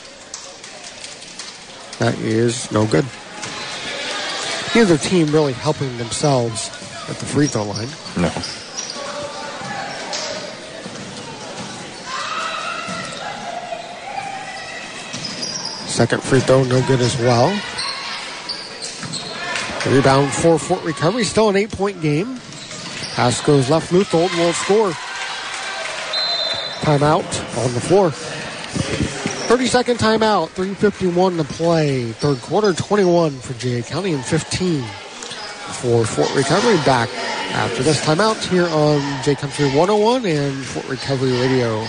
That is no good. Neither team really helping themselves at the free throw line. No. Second free throw, no good as well. Rebound for Fort Recovery. Still an eight-point game. Pass goes left. Luthold will score. Timeout on the floor. thirty-second timeout. three fifty-one to play. Third quarter, twenty-one for Jay County and fifteen for Fort Recovery. Back after this timeout here on Jay Country one oh one and Fort Recovery Radio.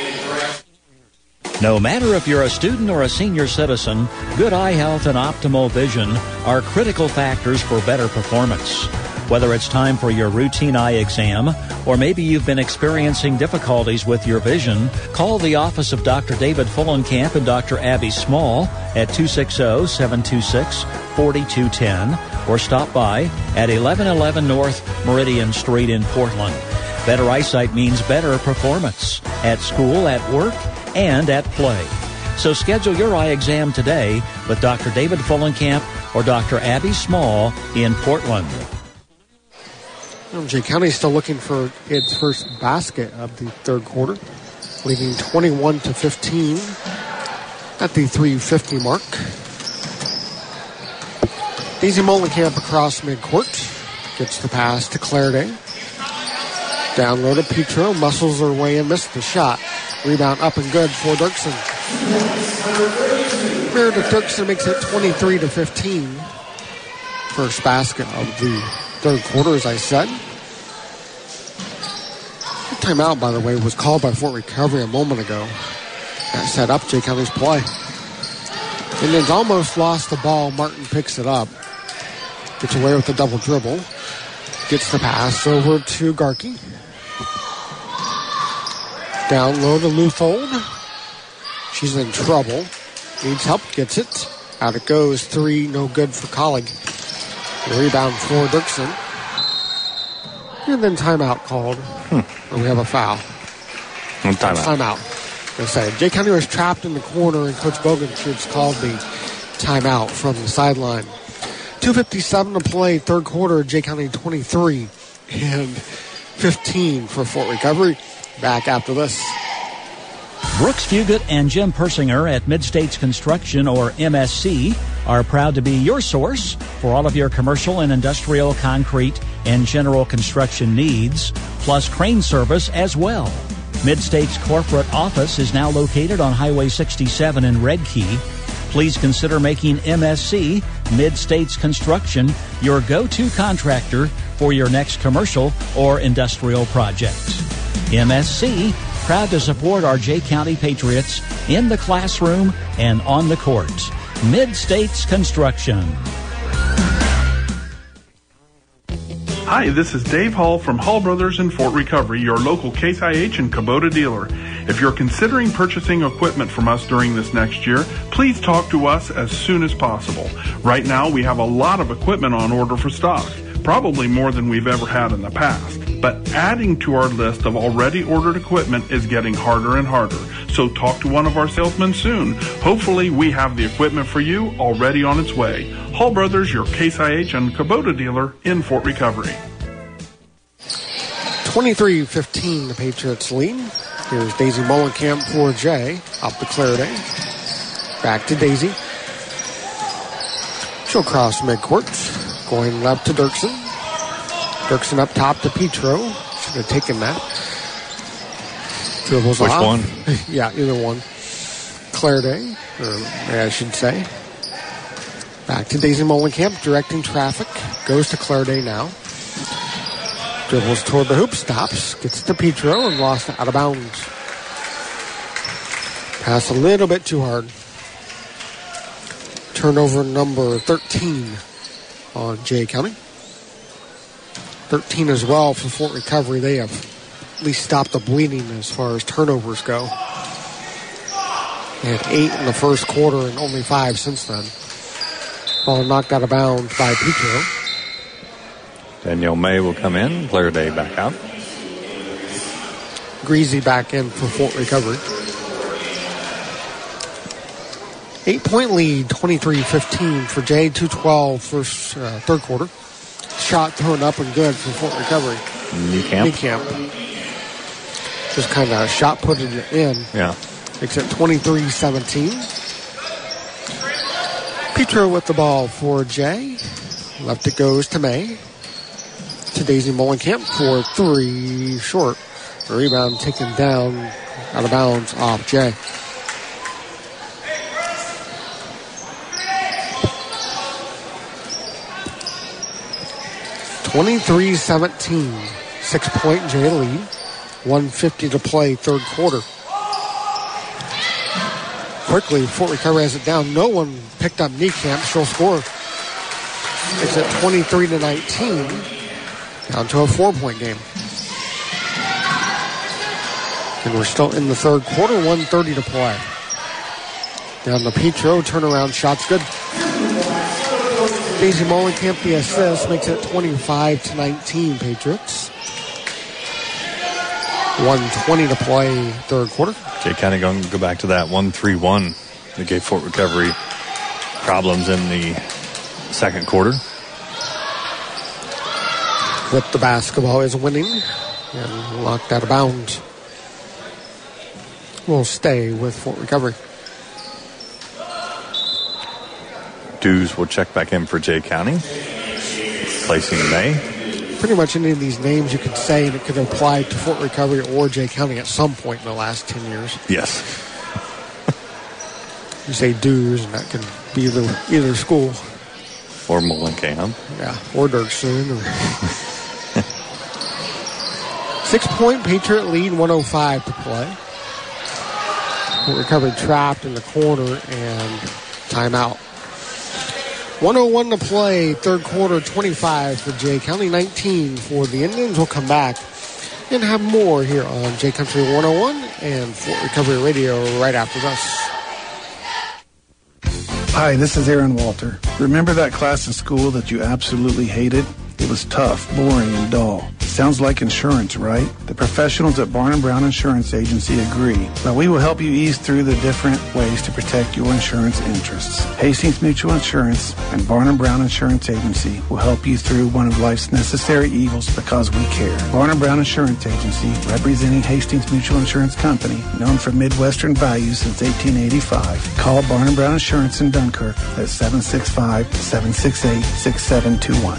No matter if you're a student or a senior citizen, good eye health and optimal vision are critical factors for better performance. Whether it's time for your routine eye exam, or maybe you've been experiencing difficulties with your vision, call the office of Doctor David Fullenkamp and Doctor Abby Small at two six zero, seven two six, four two one zero or stop by at eleven eleven North Meridian Street in Portland. Better eyesight means better performance at school, at work, and at play. So schedule your eye exam today with Doctor David Fullenkamp or Doctor Abby Small in Portland. Jay County is still looking for its first basket of the third quarter, leading twenty-one to fifteen at the three fifty mark. Daisy Molenkamp across midcourt, gets the pass to Clairday. Down low to Petro, muscles her way in, missed the shot. Rebound up and good for Dirksen. Meredith Dirksen makes it twenty-three to fifteen. First basket of the third quarter, as I said. The timeout, by the way, was called by Fort Recovery a moment ago. That set up Jay County's play. Indians almost lost the ball. Martin picks it up. Gets away with the double dribble. Gets the pass over to Garkey. Down low to Luthold. She's in trouble. Needs help. Gets it. Out it goes. Three. No good for Collig. The rebound for Dirksen. And then timeout called. Hmm. And we have a foul. And timeout. Timeout. I say, Jay County was trapped in the corner, and Coach Bogenschutz called the timeout from the sideline. two fifty-seven to play, third quarter, Jay County twenty-three and fifteen for Fort Recovery. Back after this. Brooks Fugit and Jim Persinger at Mid-States Construction, or M S C, are proud to be your source for all of your commercial and industrial concrete and general construction needs, plus crane service as well. Mid-States corporate office is now located on Highway sixty-seven in Red Key. Please consider making M S C, Mid-States Construction, your go-to contractor for your next commercial or industrial project. M S C, proud to support our Jay County Patriots in the classroom and on the court. Mid-States Construction. Hi, this is Dave Hall from Hall Brothers in Fort Recovery, your local Case I H and Kubota dealer. If you're considering purchasing equipment from us during this next year, please talk to us as soon as possible. Right now, we have a lot of equipment on order for stock, probably more than we've ever had in the past. But adding to our list of already ordered equipment is getting harder and harder. So talk to one of our salesmen soon. Hopefully we have the equipment for you already on its way. Hall Brothers, your Case I H and Kubota dealer in Fort Recovery. twenty-three fifteen, the Patriots lead. Here's Daisy Mullenkamp for Jay. Up to Clariday. Back to Daisy. She'll cross midcourt. Going left to Dirksen. Dirksen up top to Petro. Should have taken that. Dribbles Which off. one? Yeah, either one. Clariday, or I should say. Back to Daisy Mullenkamp, directing traffic. Goes to Clariday now. Dribbles toward the hoop, stops, gets to Petro, and lost out of bounds. Pass a little bit too hard. Turnover number thirteen on Jay County. thirteen as well for Fort Recovery. They have at least stopped the bleeding as far as turnovers go. They had eight in the first quarter and only five since then. Ball knocked out of bounds by Petro. Danielle May will come in. Clariday back out. Greasy back in for Fort Recovery. Eight-point lead, twenty-three fifteen for Jay, two twelve first, uh, third quarter. Shot thrown up and good for Fort Recovery. Niekamp. Niekamp. Just kind of shot putted it in. Yeah. Makes it twenty-three seventeen. Petro with the ball for Jay. Left it goes to May. To Daisy Mullenkamp for three short. The rebound taken down out of bounds off Jay. twenty-three seventeen. Six-point Jay lead. one fifty to play, third quarter. Quickly, Fort Recovery has it down. No one picked up Niekamp. She'll score. It's at twenty-three to nineteen. Down to a four-point game. And we're still in the third quarter. one thirty to play. Down to Petro. Turnaround shot's good. Daisy Mullenkamp, the assist, makes it twenty-five to nineteen, Patriots. one twenty to play, third quarter. Jay County going to go back to that one three one that gave Fort Recovery problems in the second quarter. With the basketball is winning and locked out of bounds. Will stay with Fort Recovery. Dews will check back in for Jay County, placing May. Pretty much any of these names you could say, and it could apply to Fort Recovery or Jay County at some point in the last ten years. Yes. You say Dews, and that can be either, either school. Or Mullenkamp. Yeah, or Dirksen. Or Six-point Patriot lead, one oh five to play. Fort Recovery trapped in the corner and timeout. one oh one to play, third quarter, twenty-five for Jay County, nineteen for the Indians. We'll come back and have more here on Jay Country one oh one and Fort Recovery Radio right after this. Hi, this is Aaron Walter. Remember that class in school that you absolutely hated? It was tough, boring, and dull. Sounds like insurance, right? The professionals at Barn and Brown Insurance Agency agree, but we will help you ease through the different ways to protect your insurance interests. Hastings Mutual Insurance and Barn and Brown Insurance Agency will help you through one of life's necessary evils because we care. Barn and Brown Insurance Agency, representing Hastings Mutual Insurance Company, known for Midwestern values since eighteen eighty-five. Call Barn and Brown Insurance in Dunkirk at seven six five, seven six eight, six seven two one.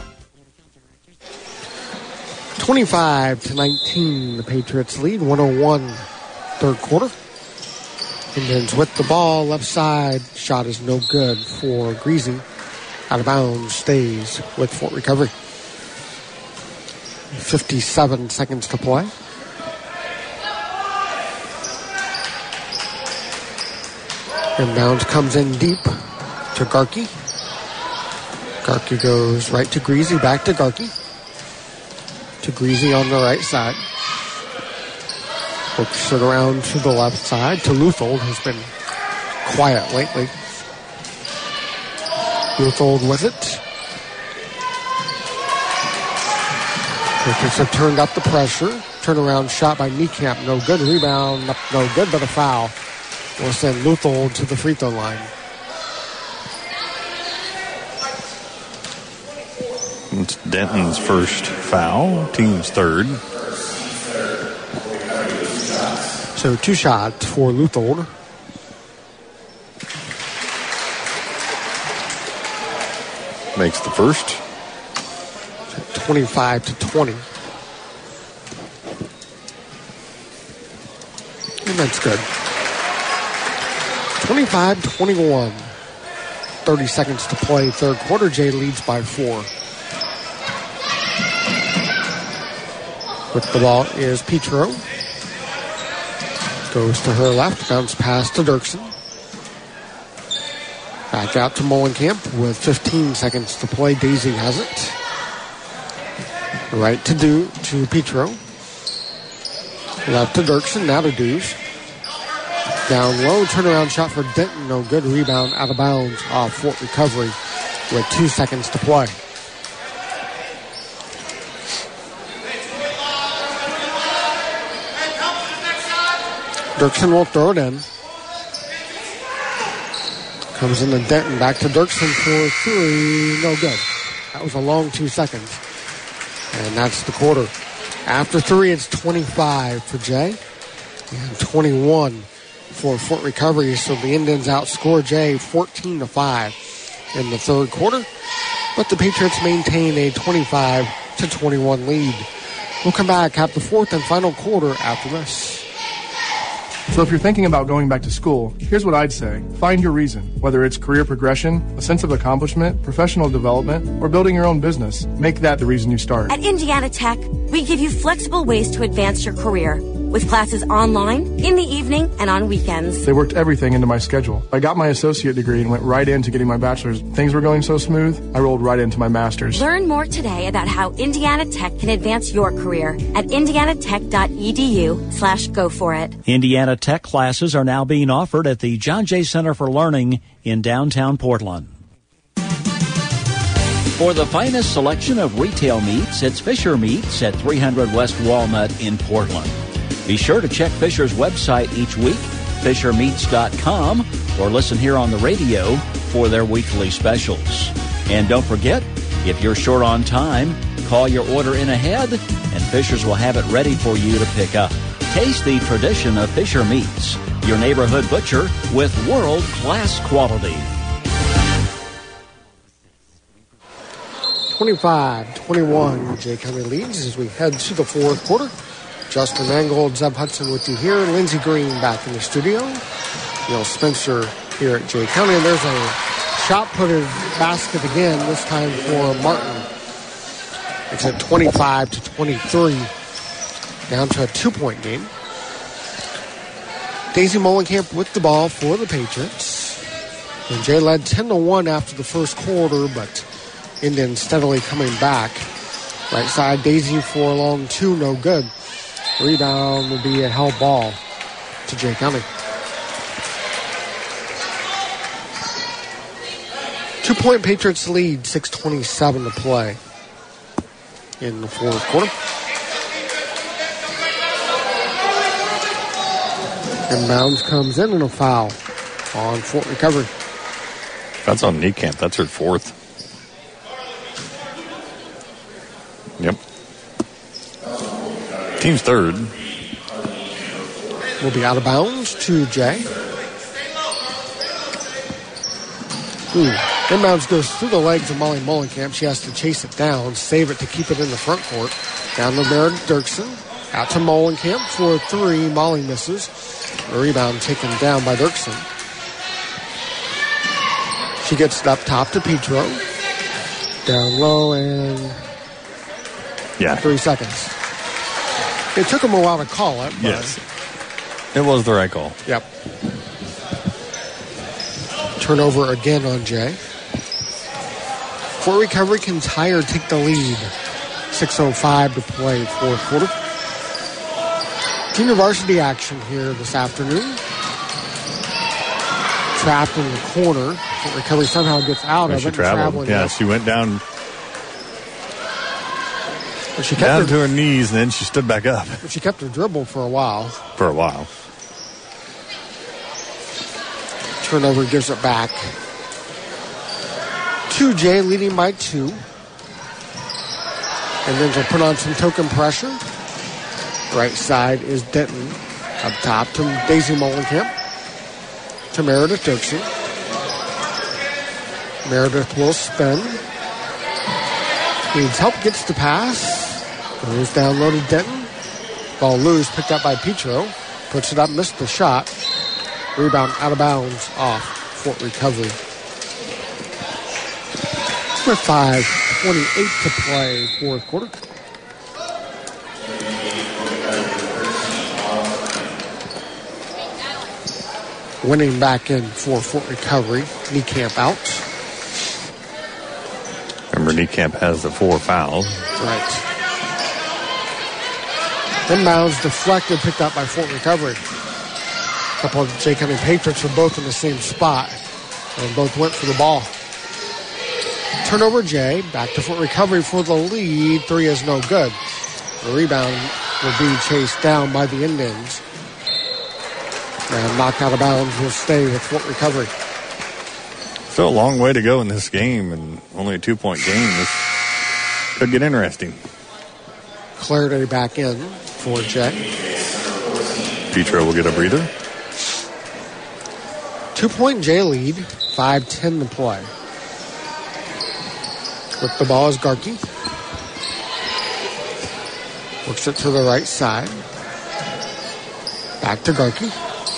twenty-five to nineteen, the Patriots lead, one oh one third quarter. Indians with the ball, left side, shot is no good for Greasy. Out of bounds, stays with Fort Recovery. fifty-seven seconds to play. Inbounds comes in deep to Garkey. Garkey goes right to Greasy, back to Garkey. To Greasy on the right side. Works it around to the left side to Luthold, who's been quiet lately. Luthold with it. Patriots have turned up the pressure. Turnaround shot by Niekamp, no good. Rebound, no good, but a foul will send Luthold to the free throw line. It's Denton's first foul, team's third. So two shots for Luthold. Makes the first. twenty-five to twenty. And that's good. twenty-five twenty-one. thirty seconds to play. Third quarter. Jay leads by four. With the ball is Petro. Goes to her left. Bounce pass to Dirksen. Back out to Molenkamp with fifteen seconds to play. Daisy has it. Right to do to Petro. Left to Dirksen. Now to Dews. Down low. Turnaround shot for Denton. No good. Rebound out of bounds off Fort Recovery with two seconds to play. Dirksen will throw it in. Comes in to Denton. Back to Dirksen for three. No good. That was a long two seconds. And that's the quarter. After three, it's twenty-five for Jay. And twenty-one for Fort Recovery. So the Indians outscore Jay fourteen to five in the third quarter. But the Patriots maintain a twenty-five to twenty-one lead. We'll come back at the fourth and final quarter after this. So if you're thinking about going back to school, here's what I'd say. Find your reason. Whether it's career progression, a sense of accomplishment, professional development, or building your own business, make that the reason you start. At Indiana Tech, we give you flexible ways to advance your career, with classes online, in the evening, and on weekends. They worked everything into my schedule. I got my associate degree and went right into getting my bachelor's. Things were going so smooth, I rolled right into my master's. Learn more today about how Indiana Tech can advance your career at indianatech.edu slash go for it. Indiana Tech classes are now being offered at the John Jay Center for Learning in downtown Portland. For the finest selection of retail meats, it's Fisher Meats at three hundred West Walnut in Portland. Be sure to check Fisher's website each week, fisher meats dot com, or listen here on the radio for their weekly specials. And don't forget, if you're short on time, call your order in ahead, and Fisher's will have it ready for you to pick up. Taste the tradition of Fisher Meats, your neighborhood butcher with world-class quality. twenty-five twenty-one, Jay County leads as we head to the fourth quarter. Justin Mangold, Zeb Hudson with you here. Lindsey Green back in the studio. Neil Spencer here at Jay County. And there's a shot-putted basket again, this time for Martin. It's at twenty-five to twenty-three. Down to a two-point game. Daisy Molenkamp with the ball for the Patriots. And Jay led ten to one after the first quarter, but Indians steadily coming back. Right side, Daisy for a long two, no good. Rebound will be a held ball to Jay County. Two-point Patriots lead, six twenty-seven to play. in the fourth quarter. Inbounds comes in and a foul on Fort Recovery. That's on Niekamp. That's her fourth. Yep. Team's third. Will be out of bounds to Jay. Ooh. Inbounds goes through the legs of Molly Mullenkamp. She has to chase it down, save it to keep it in the front court. Down to Meredith Dirksen. Out to Mullenkamp for three. Molly misses. The rebound taken down by Dirksen. She gets it up top to Petro. Down low and yeah, three seconds. It took them a while to call it. But yes. It was the right call. Yep. Turnover again on Jay. Fort Recovery can tie or take the lead. six oh five to play fourth quarter. Junior varsity action here this afternoon. Trapped in the corner. Fort Recovery somehow gets out When of she it. traveled. Yeah, up. she went down, But she kept down her, to her knees, and then she stood back up but she kept her dribble for a while. for a while. Turnover gives it back to Jay, leading by two. And then she'll put on some token pressure. Right side is Denton. Up top to Daisy Mullenkamp. To Meredith Dirksen. Meredith will spin. Needs help, gets the pass. Goes down low to Denton. Ball loose, picked up by Petro. Puts it up, missed the shot. Rebound out of bounds off Fort Recovery. With five twenty-eight to play fourth quarter. Winning back in for Fort Recovery. Niekamp out. Remember, Niekamp has the four fouls. Right. Inbounds deflected, picked up by Fort Recovery. A couple of Jay County Patriots were both in the same spot, and both went for the ball. Turnover Jay, back to Fort Recovery for the lead. Three is no good. The rebound will be chased down by the Indians. And knocked out of bounds will stay with Fort Recovery. Still a long way to go in this game, and only a two-point game. This could get interesting. Clarity back in for Jay. Petro will get a breather. Two-point Jay lead, five ten to play. With the ball is Garkey. Works it to the right side. Back to Garkey.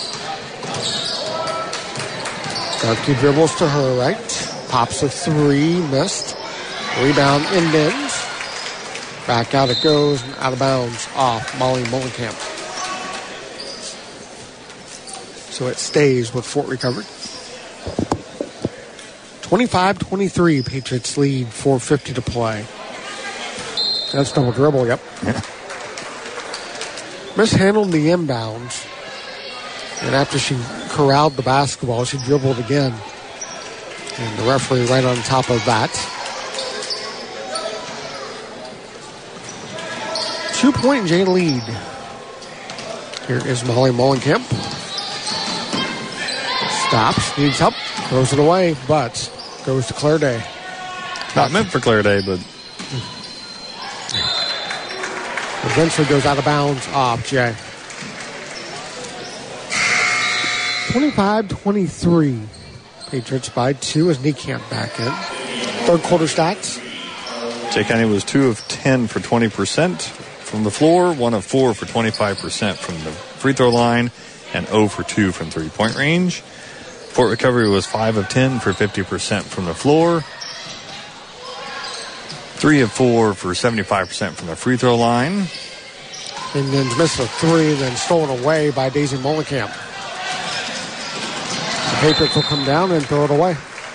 Garkey dribbles to her right. Pops a three, missed. Rebound Indians. Back out it goes, and out of bounds off Molly Mullenkamp. So it stays with Fort Recovery. twenty-five twenty-three, Patriots lead, four fifty to play. That's double dribble, yep. Mishandled the inbounds. And after she corralled the basketball, she dribbled again. And the referee right on top of that. Two-point Jay lead. Here is Molly Mullenkamp. Stops, needs help, throws it away, but goes to Claire Day. Not meant for Claire Day, but eventually goes out of bounds off Jay. twenty-five twenty-three. Patriots by two as Niekamp back in. Third quarter stats. Jay County was two of ten for twenty percent from the floor, one of four for twenty-five percent from the free throw line, and zero for two from three-point range. Fort Recovery was five of ten for fifty percent from the floor, three of four for seventy-five percent from the free throw line. And then missed a three, then stolen away by Daisy Mullenkamp. The Patriots will come down and throw it away.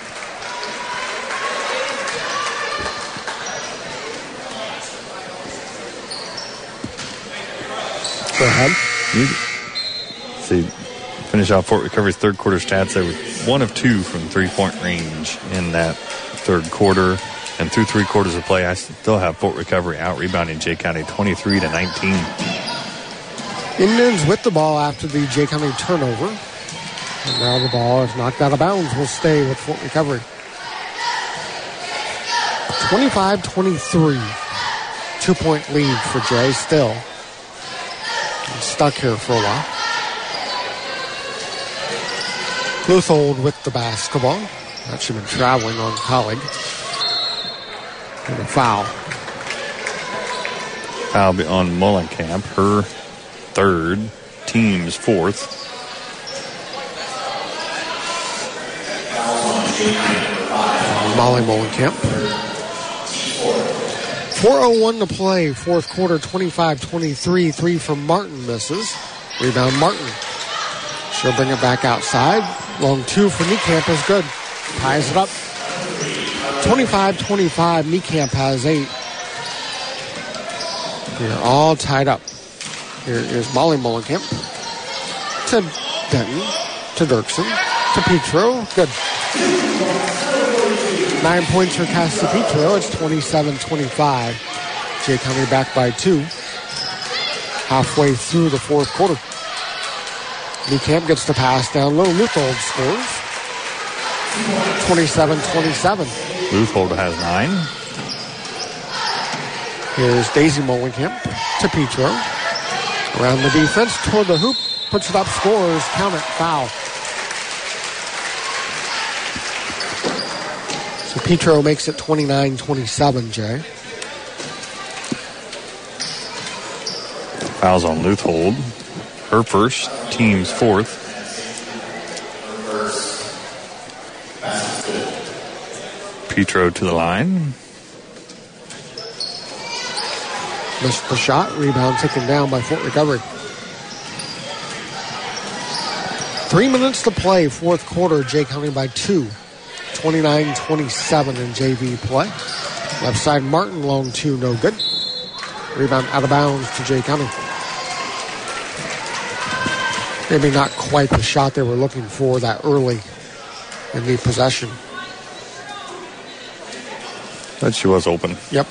Go ahead. You see, finish off Fort Recovery's third quarter stats. They were one of two from three-point range in that third quarter. And through three quarters of play, I still have Fort Recovery out rebounding Jay County twenty-three to nineteen. Indians with the ball after the Jay County turnover. And now the ball is knocked out of bounds. Will stay with Fort Recovery. twenty-five twenty-three. Two-point lead for Jay still. He's stuck here for a while. Luthold with the basketball. Actually been traveling on colleague. And a foul. Foul on Mullenkamp. Her third. Team's fourth. Molly Mullenkamp. four oh one to play. Fourth quarter, twenty-five twenty-three. Three from Martin misses. Rebound Martin. She'll bring it back outside. Long two for Niekamp is good. Ties it up. twenty-five twenty-five. Niekamp has eight. They're all tied up. Here is Molly Mullenkamp. To Denton. To Dirksen. To Petro. Good. Nine points for Casa Petro. It's twenty-seven twenty-five. Jay County back by two. Halfway through the fourth quarter. Niekamp gets the pass down low. Luthold scores. twenty-seven twenty-seven. Luthold has nine. Here's Daisy Mullenkamp to Petro. Around the defense, toward the hoop. Puts it up, scores. Count it, foul. So Petro makes it twenty-nine twenty-seven, Jay. Fouls on Luthold. Her first, team's fourth. Petro to the line. Missed the shot. Rebound taken down by Fort Recovery. Three minutes to play. Fourth quarter. Jay County by two. twenty-nine twenty-seven in J V play. Left side Martin, long two, no good. Rebound out of bounds to Jay County. Maybe not quite the shot they were looking for that early in the possession. But she was open. Yep.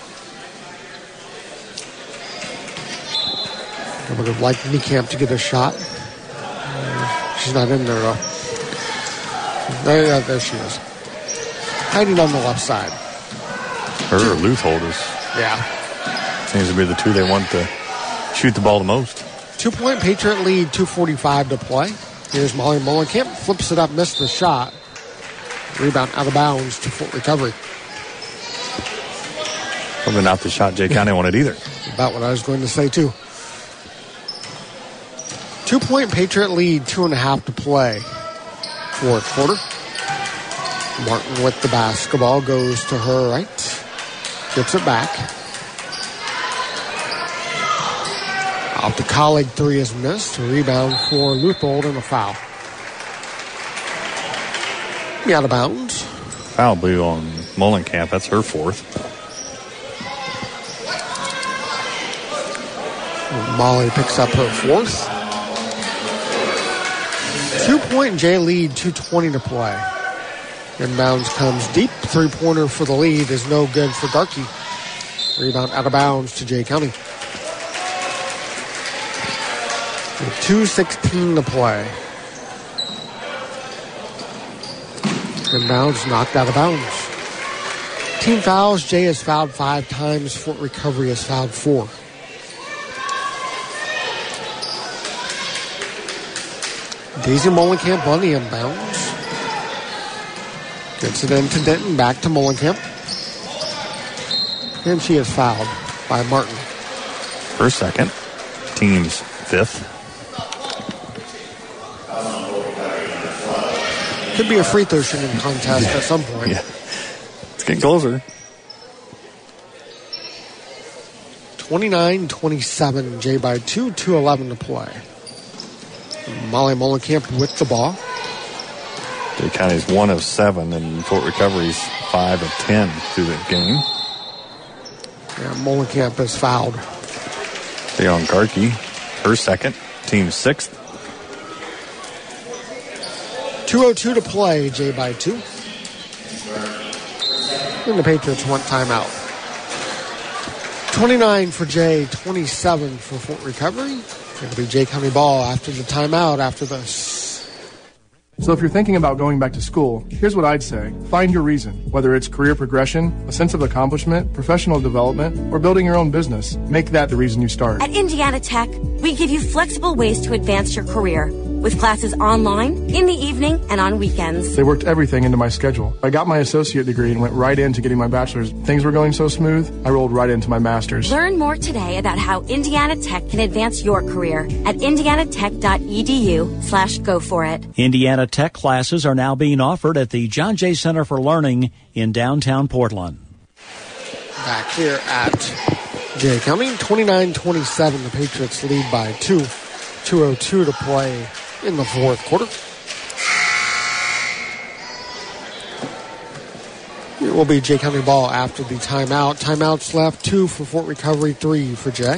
I would have liked Niekamp to get a shot. Uh, she's not in there, though. There, yeah, there she is. Hiding on the left side. Her or Luthold is. Yeah. Seems to be the two they want to shoot the ball the most. Two-point Patriot lead, two forty-five to play. Here's Molly Mullenkamp. Flips it up, missed the shot. Rebound out of bounds to Fort Recovery. Probably not the shot Jay County wanted either. About what I was going to say, too. Two-point Patriot lead, two and a half to play. Fourth quarter. Martin with the basketball goes to her right. Gets it back. Off the colleague, three is missed. A rebound for Luthold and a foul. Be out of bounds. Foul blew on Mullenkamp. That's her fourth. Molly picks up her fourth. Two-point J lead, two twenty to play. Inbounds comes deep. Three-pointer for the lead is no good for Darkey. Rebound out of bounds to Jay County. two sixteen to play. Inbounds knocked out of bounds. Team fouls. Jay has fouled five times. Fort Recovery has fouled four. Daisy Mullenkamp on the inbounds. Gets it into Denton. Back to Mullenkamp. And she is fouled by Martin. Her second. Team's fifth. Could be a free throw shooting contest at some point. Yeah. It's getting closer. twenty-nine twenty-seven. Jay by two. two eleven to play. Molly Mullenkamp with the ball. Jay County's one of seven, and Fort Recovery's five of ten through the game. Yeah, Mullenkamp is fouled. Leon Garkey, her second, team sixth. two oh two to play, Jay by two. And the Patriots want timeout. twenty-nine for Jay, twenty-seven for Fort Recovery. It'll be Jay County ball after the timeout after this. So if you're thinking about going back to school, here's what I'd say. Find your reason, whether it's career progression, a sense of accomplishment, professional development, or building your own business. Make that the reason you start. At Indiana Tech, we give you flexible ways to advance your career with classes online, in the evening, and on weekends. They worked everything into my schedule. I got my associate degree and went right into getting my bachelor's. Things were going so smooth, I rolled right into my master's. Learn more today about how Indiana Tech can advance your career at indianatech.edu slash go for it. Indiana Tech classes are now being offered at the John Jay Center for Learning in downtown Portland. Back here at Jay County, twenty-nine twenty-seven. The Patriots lead by two. two oh two to play in the fourth quarter. It will be Jay County ball after the timeout. Timeouts left, two for Fort Recovery, three for Jay.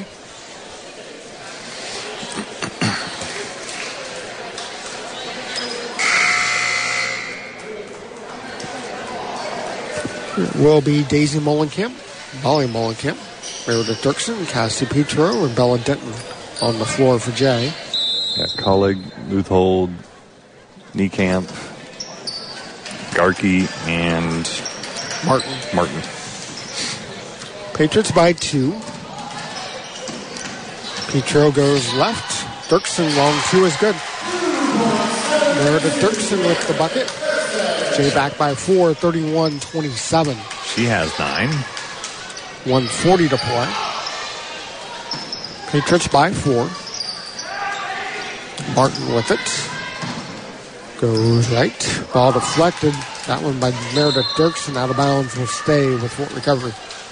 It will be Daisy Mullenkamp, Molly Mullenkamp, Meredith Dirksen, Cassie Petro, and Bella Denton on the floor for Jay. Got Colleague, Luthold, Niekamp, Garkey, and Martin. Martin. Patriots by two. Petro goes left. Dirksen long two is good. Meredith Dirksen with the bucket. Jay back by four, thirty-one twenty-seven. She has nine. one forty to play. Patriots by four. Martin with it. Goes right. Ball deflected. That one by Meredith Dirksen. Out of bounds will stay with Fort Recovery.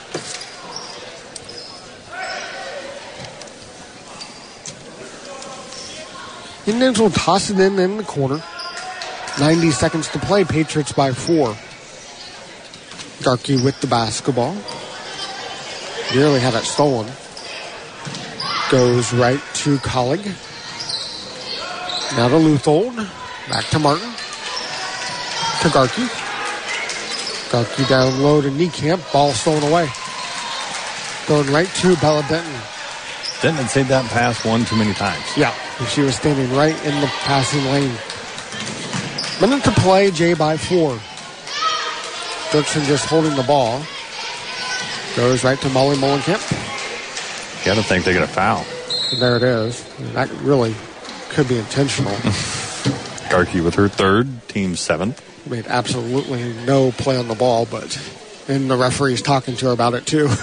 Indians will toss it in in the corner. ninety seconds to play. Patriots by four. Garkey with the basketball. Nearly had it stolen. Goes right to Colleague. Now to Luthold. Back to Martin. To Garkey. Garkey down low to Niekamp. Ball stolen away. Going right to Bella Denton. Denton saved that pass one too many times. Yeah. She was standing right in the passing lane. Minute to play, Jay by four. Dirksen just holding the ball. Goes right to Molly Mullenkamp. You got to think they get a foul. And there it is. That really could be intentional. Garkey with her third, team seventh. Made absolutely no play on the ball, but and the referee's talking to her about it too.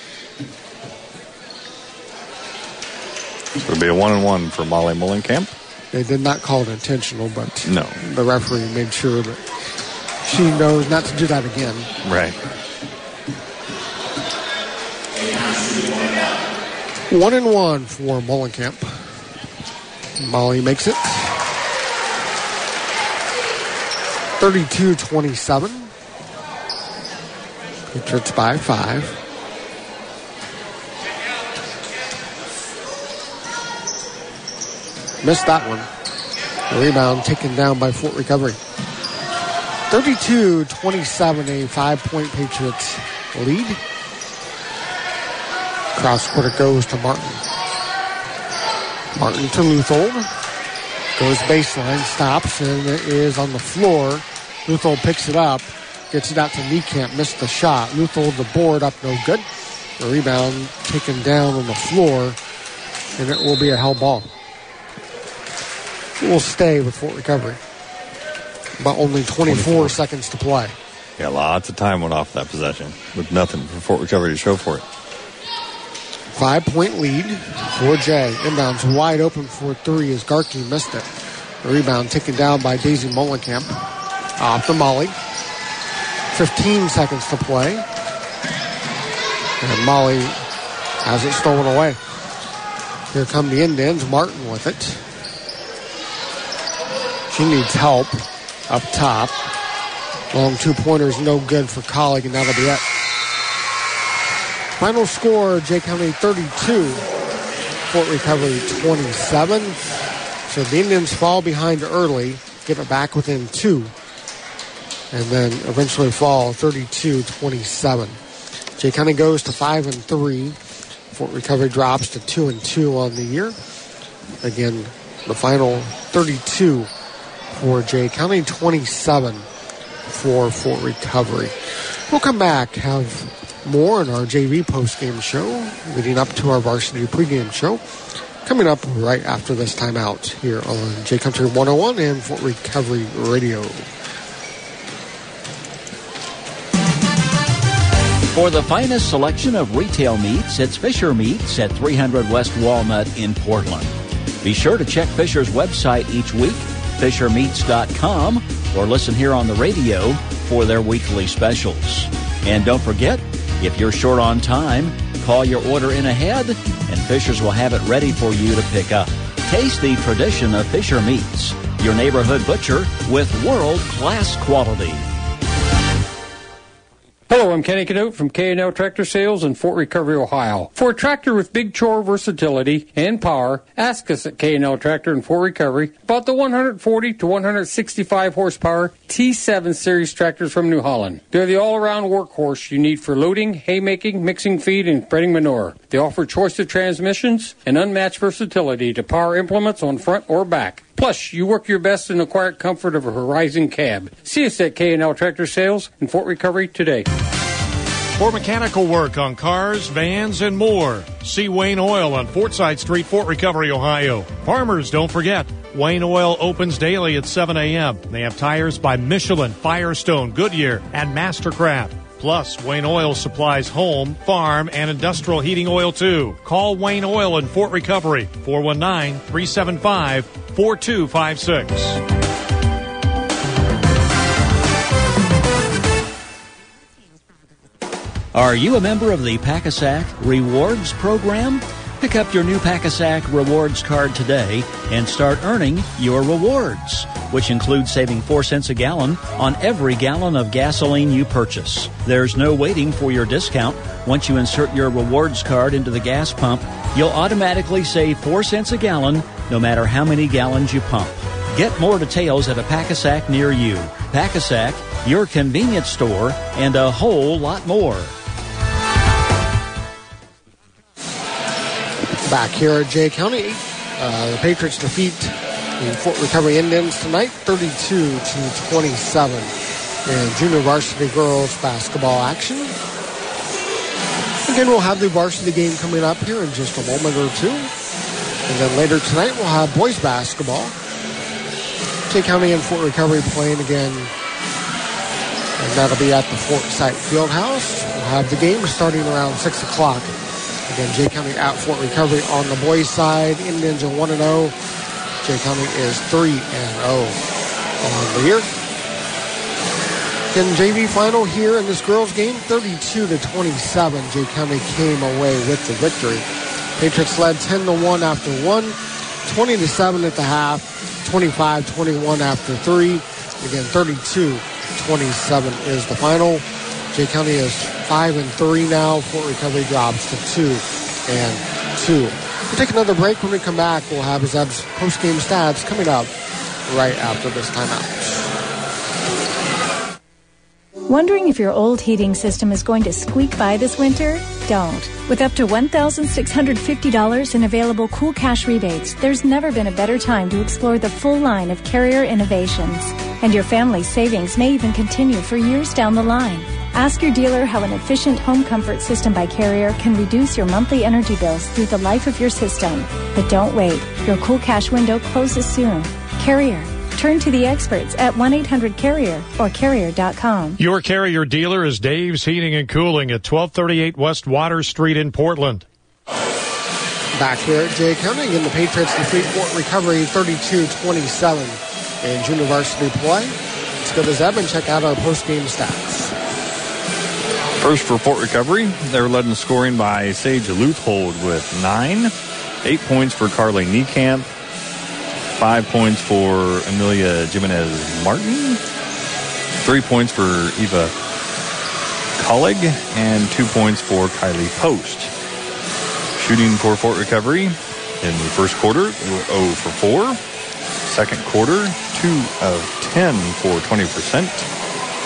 It'll be a one and one for Molly Mullenkamp. They did not call it intentional, but no, the referee made sure that she knows not to do that again. Right. One and one for Mullenkamp. Molly makes it. thirty-two twenty-seven. Patriots by five. Missed that one. The rebound taken down by Fort Recovery. thirty-two twenty-seven, a five-point Patriots lead. Cross court it goes to Martin. Martin to Luthold. Goes baseline, stops, and it is on the floor. Luthold picks it up, gets it out to Niekamp, missed the shot. Luthold the board up, no good. The rebound taken down on the floor, and it will be a held ball. It will stay with Fort Recovery. But only twenty-four, twenty-four seconds to play. Yeah, lots of time went off that possession with nothing for Fort Recovery to show for it. Five-point lead for Jay. Inbounds wide open for three as Garkey missed it. The rebound taken down by Daisy Mullenkamp. Off to Molly. fifteen seconds to play. And Molly has it stolen away. Here come the Indians. Martin with it. She needs help up top. Long two-pointers, no good for Colleague, and that'll be it. Final score, Jay County thirty-two, Fort Recovery twenty-seven. So the Indians fall behind early, get it back within two. and then eventually fall thirty-two twenty-seven. Jay County goes to five and three. Fort Recovery drops to two and two on the year. Again, the final thirty-two for Jay County, twenty-seven for Fort Recovery. We'll come back, have more in our J V postgame show, leading up to our varsity pregame show, coming up right after this timeout here on J Country one oh one and Fort Recovery Radio. For the finest selection of retail meats, it's Fisher Meats at three hundred West Walnut in Portland. Be sure to check Fisher's website each week, fisher meats dot com, or listen here on the radio for their weekly specials. And don't forget, if you're short on time, call your order in ahead, and Fisher's will have it ready for you to pick up. Taste the tradition of Fisher Meats, your neighborhood butcher with world-class quality. Hello, I'm Kenny Canote from K and L Tractor Sales in Fort Recovery, Ohio. For a tractor with big chore versatility and power, ask us at K and L Tractor in Fort Recovery about the one forty to one sixty-five horsepower T seven series tractors from New Holland. They're the all-around workhorse you need for loading, haymaking, mixing feed, and spreading manure. They offer choice of transmissions and unmatched versatility to power implements on front or back. Plus, you work your best in the quiet comfort of a Horizon cab. See us at K and L Tractor Sales in Fort Recovery today. For mechanical work on cars, vans, and more, see Wayne Oil on Fortside Street, Fort Recovery, Ohio. Farmers, don't forget, Wayne Oil opens daily at seven a.m. They have tires by Michelin, Firestone, Goodyear, and Mastercraft. Plus, Wayne Oil supplies home, farm, and industrial heating oil, too. Call Wayne Oil in Fort Recovery, four one nine, three seven five, four two five six. Are you a member of the Pack-A-Sack Rewards program? Pick up your new Pack-A-Sack Rewards card today and start earning your rewards, which includes saving four cents a gallon on every gallon of gasoline you purchase. There's no waiting for your discount. Once you insert your rewards card into the gas pump, you'll automatically save four cents a gallon no matter how many gallons you pump. Get more details at a Pack-A-Sack near you. Pack-A-Sack, your convenience store, and a whole lot more. Back here at Jay County, uh, the Patriots defeat the Fort Recovery Indians tonight, thirty-two to twenty-seven, in junior varsity girls basketball action. Again, we'll have the varsity game coming up here in just a moment or two. And then later tonight, we'll have boys basketball. Jay County and Fort Recovery playing again, and that'll be at the Fort Site Fieldhouse. We'll have the game starting around six o'clock. Again, Jay County at Fort Recovery on the boys' side. Indians are one and oh. Jay County is three and oh on the year. Again, J V final here in this girls' game, thirty-two to twenty-seven. Jay County came away with the victory. Patriots led ten to one after one, twenty to seven at the half, twenty-five twenty-one after three. Again, thirty-two twenty-seven is the final. Jay County is five and three now. Fort Recovery drops to two and two. We'll take another break. When we come back, we'll have his post-game stats coming up right after this timeout. Wondering if your old heating system is going to squeak by this winter? Don't. With up to one thousand six hundred fifty dollars in available Cool Cash rebates, there's never been a better time to explore the full line of Carrier innovations. And your family's savings may even continue for years down the line. Ask your dealer how an efficient home comfort system by Carrier can reduce your monthly energy bills through the life of your system. But don't wait. Your Cool Cash window closes soon. Carrier. Turn to the experts at one eight hundred carrier or carrier dot com. Your Carrier dealer is Dave's Heating and Cooling at twelve thirty-eight West Water Street in Portland. Back here at Jay County, and the Patriots defeat Fort Recovery thirty-two twenty-seven in junior varsity play. Let's go to Zeb and check out our post-game stats. First for Fort Recovery, they were led in scoring by Sage Luthold with nine. Eight points for Carly Niekamp. Five points for Amelia Jimenez-Martin. Three points for Eva Collig. And two points for Kylie Post. Shooting for Fort Recovery in the first quarter, they were zero for four. Second quarter, two of ten for twenty percent.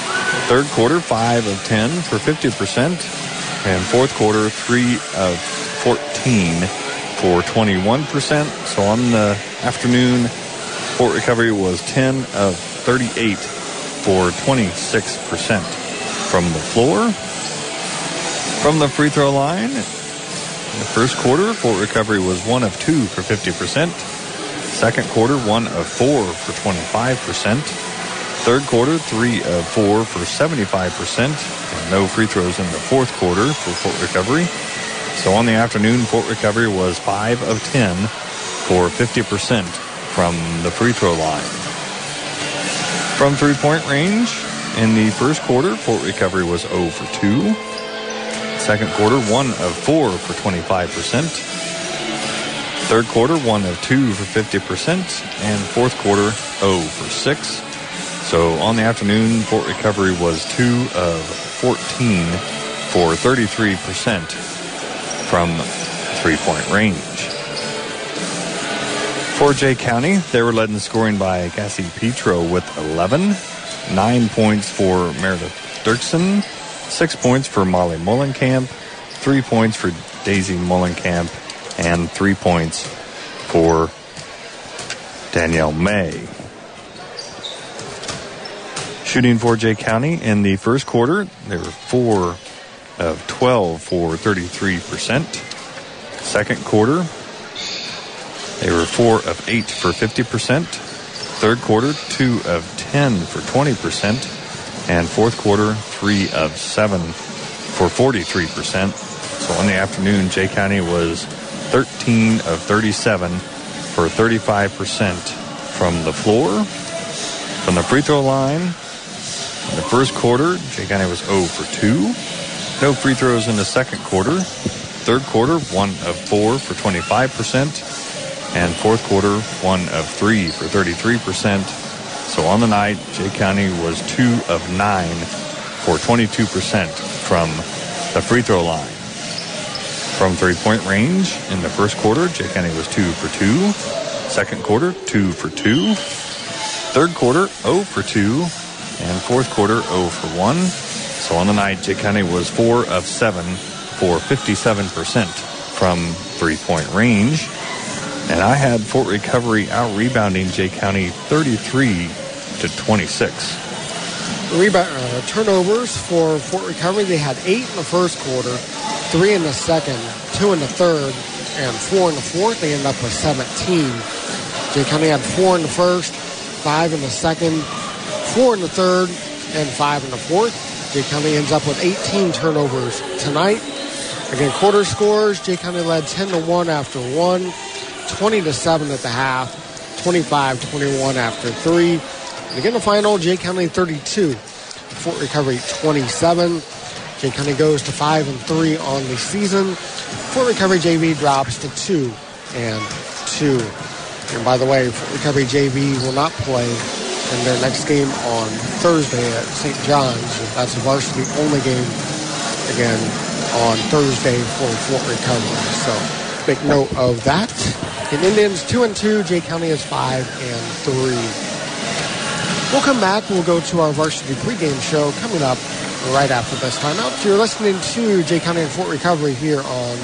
Third quarter, five of ten for fifty percent. And fourth quarter, three of fourteen for twenty-one percent. So on the afternoon, Fort Recovery was ten of thirty-eight for twenty-six percent. From the floor, from the free throw line, in the first quarter, Fort Recovery was one of two for fifty percent. Second quarter, one of four for twenty-five percent. Third quarter, three of four for seventy-five percent. And no free throws in the fourth quarter for Fort Recovery. So on the afternoon, Fort Recovery was five of ten for fifty percent from the free throw line. From three-point range, in the first quarter, Fort Recovery was zero for two. Second quarter, one of four for twenty-five percent. Third quarter, one of two for fifty percent. And fourth quarter, zero for six. So on the afternoon, Fort Recovery was two of fourteen for thirty-three percent from three-point range. For Jay County, they were led in scoring by Cassie Petro with eleven. Nine points for Meredith Dirksen. Six points for Molly Mullenkamp. Three points for Daisy Mullenkamp. And three points for Danielle May. Shooting for Jay County in the first quarter, they were four of twelve for thirty-three percent. Second quarter, they were four of eight for fifty percent. Third quarter, two of ten for twenty percent. And fourth quarter, three of seven for forty-three percent. So in the afternoon, Jay County was thirteen of thirty-seven for thirty-five percent from the floor. From the free throw line, in the first quarter, Jay County was zero for two. No free throws in the second quarter. Third quarter, one of four for twenty-five percent. And fourth quarter, one of three for thirty-three percent. So on the night, Jay County was two of nine for twenty-two percent from the free throw line. From three-point range, in the first quarter, Jay County was two for two. Second quarter, two for two. Third quarter, zero for two. And fourth quarter, zero for one. So on the night, Jay County was four of seven for fifty-seven percent from three-point range. And I had Fort Recovery out-rebounding Jay County thirty-three to twenty-six. Rebound, uh, turnovers for Fort Recovery. They had eight in the first quarter, three in the second, two in the third, and four in the fourth. They ended up with seventeen. Jay County had four in the first, five in the second, four in the third, and five in the fourth. Jay County ends up with eighteen turnovers tonight. Again, quarter scores, Jay County led ten to one after one, twenty to seven at the half, twenty-five twenty-one after three. And again, the final, Jay County thirty-two, Fort Recovery twenty-seven. Jay County goes to five and three on the season. Fort Recovery J V drops to two and two. And by the way, Fort Recovery J V will not play in their next game on Thursday at Saint John's. That's a varsity-only game, again, on Thursday for Fort Recovery. So make note of that. In Indians, two and two. Jay County is five and three. We'll come back. We'll go to our varsity pregame show coming up right after this timeout. You're listening to Jay County and Fort Recovery here on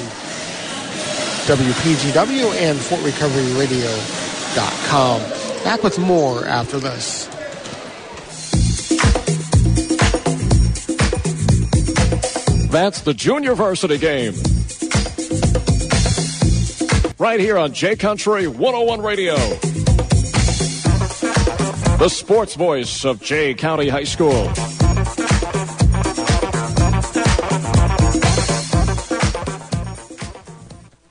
W P G W and Fort Recovery Radio dot com. Back with more after this. That's the Junior Varsity game. Right here on J Country one oh one Radio. The sports voice of Jay County High School.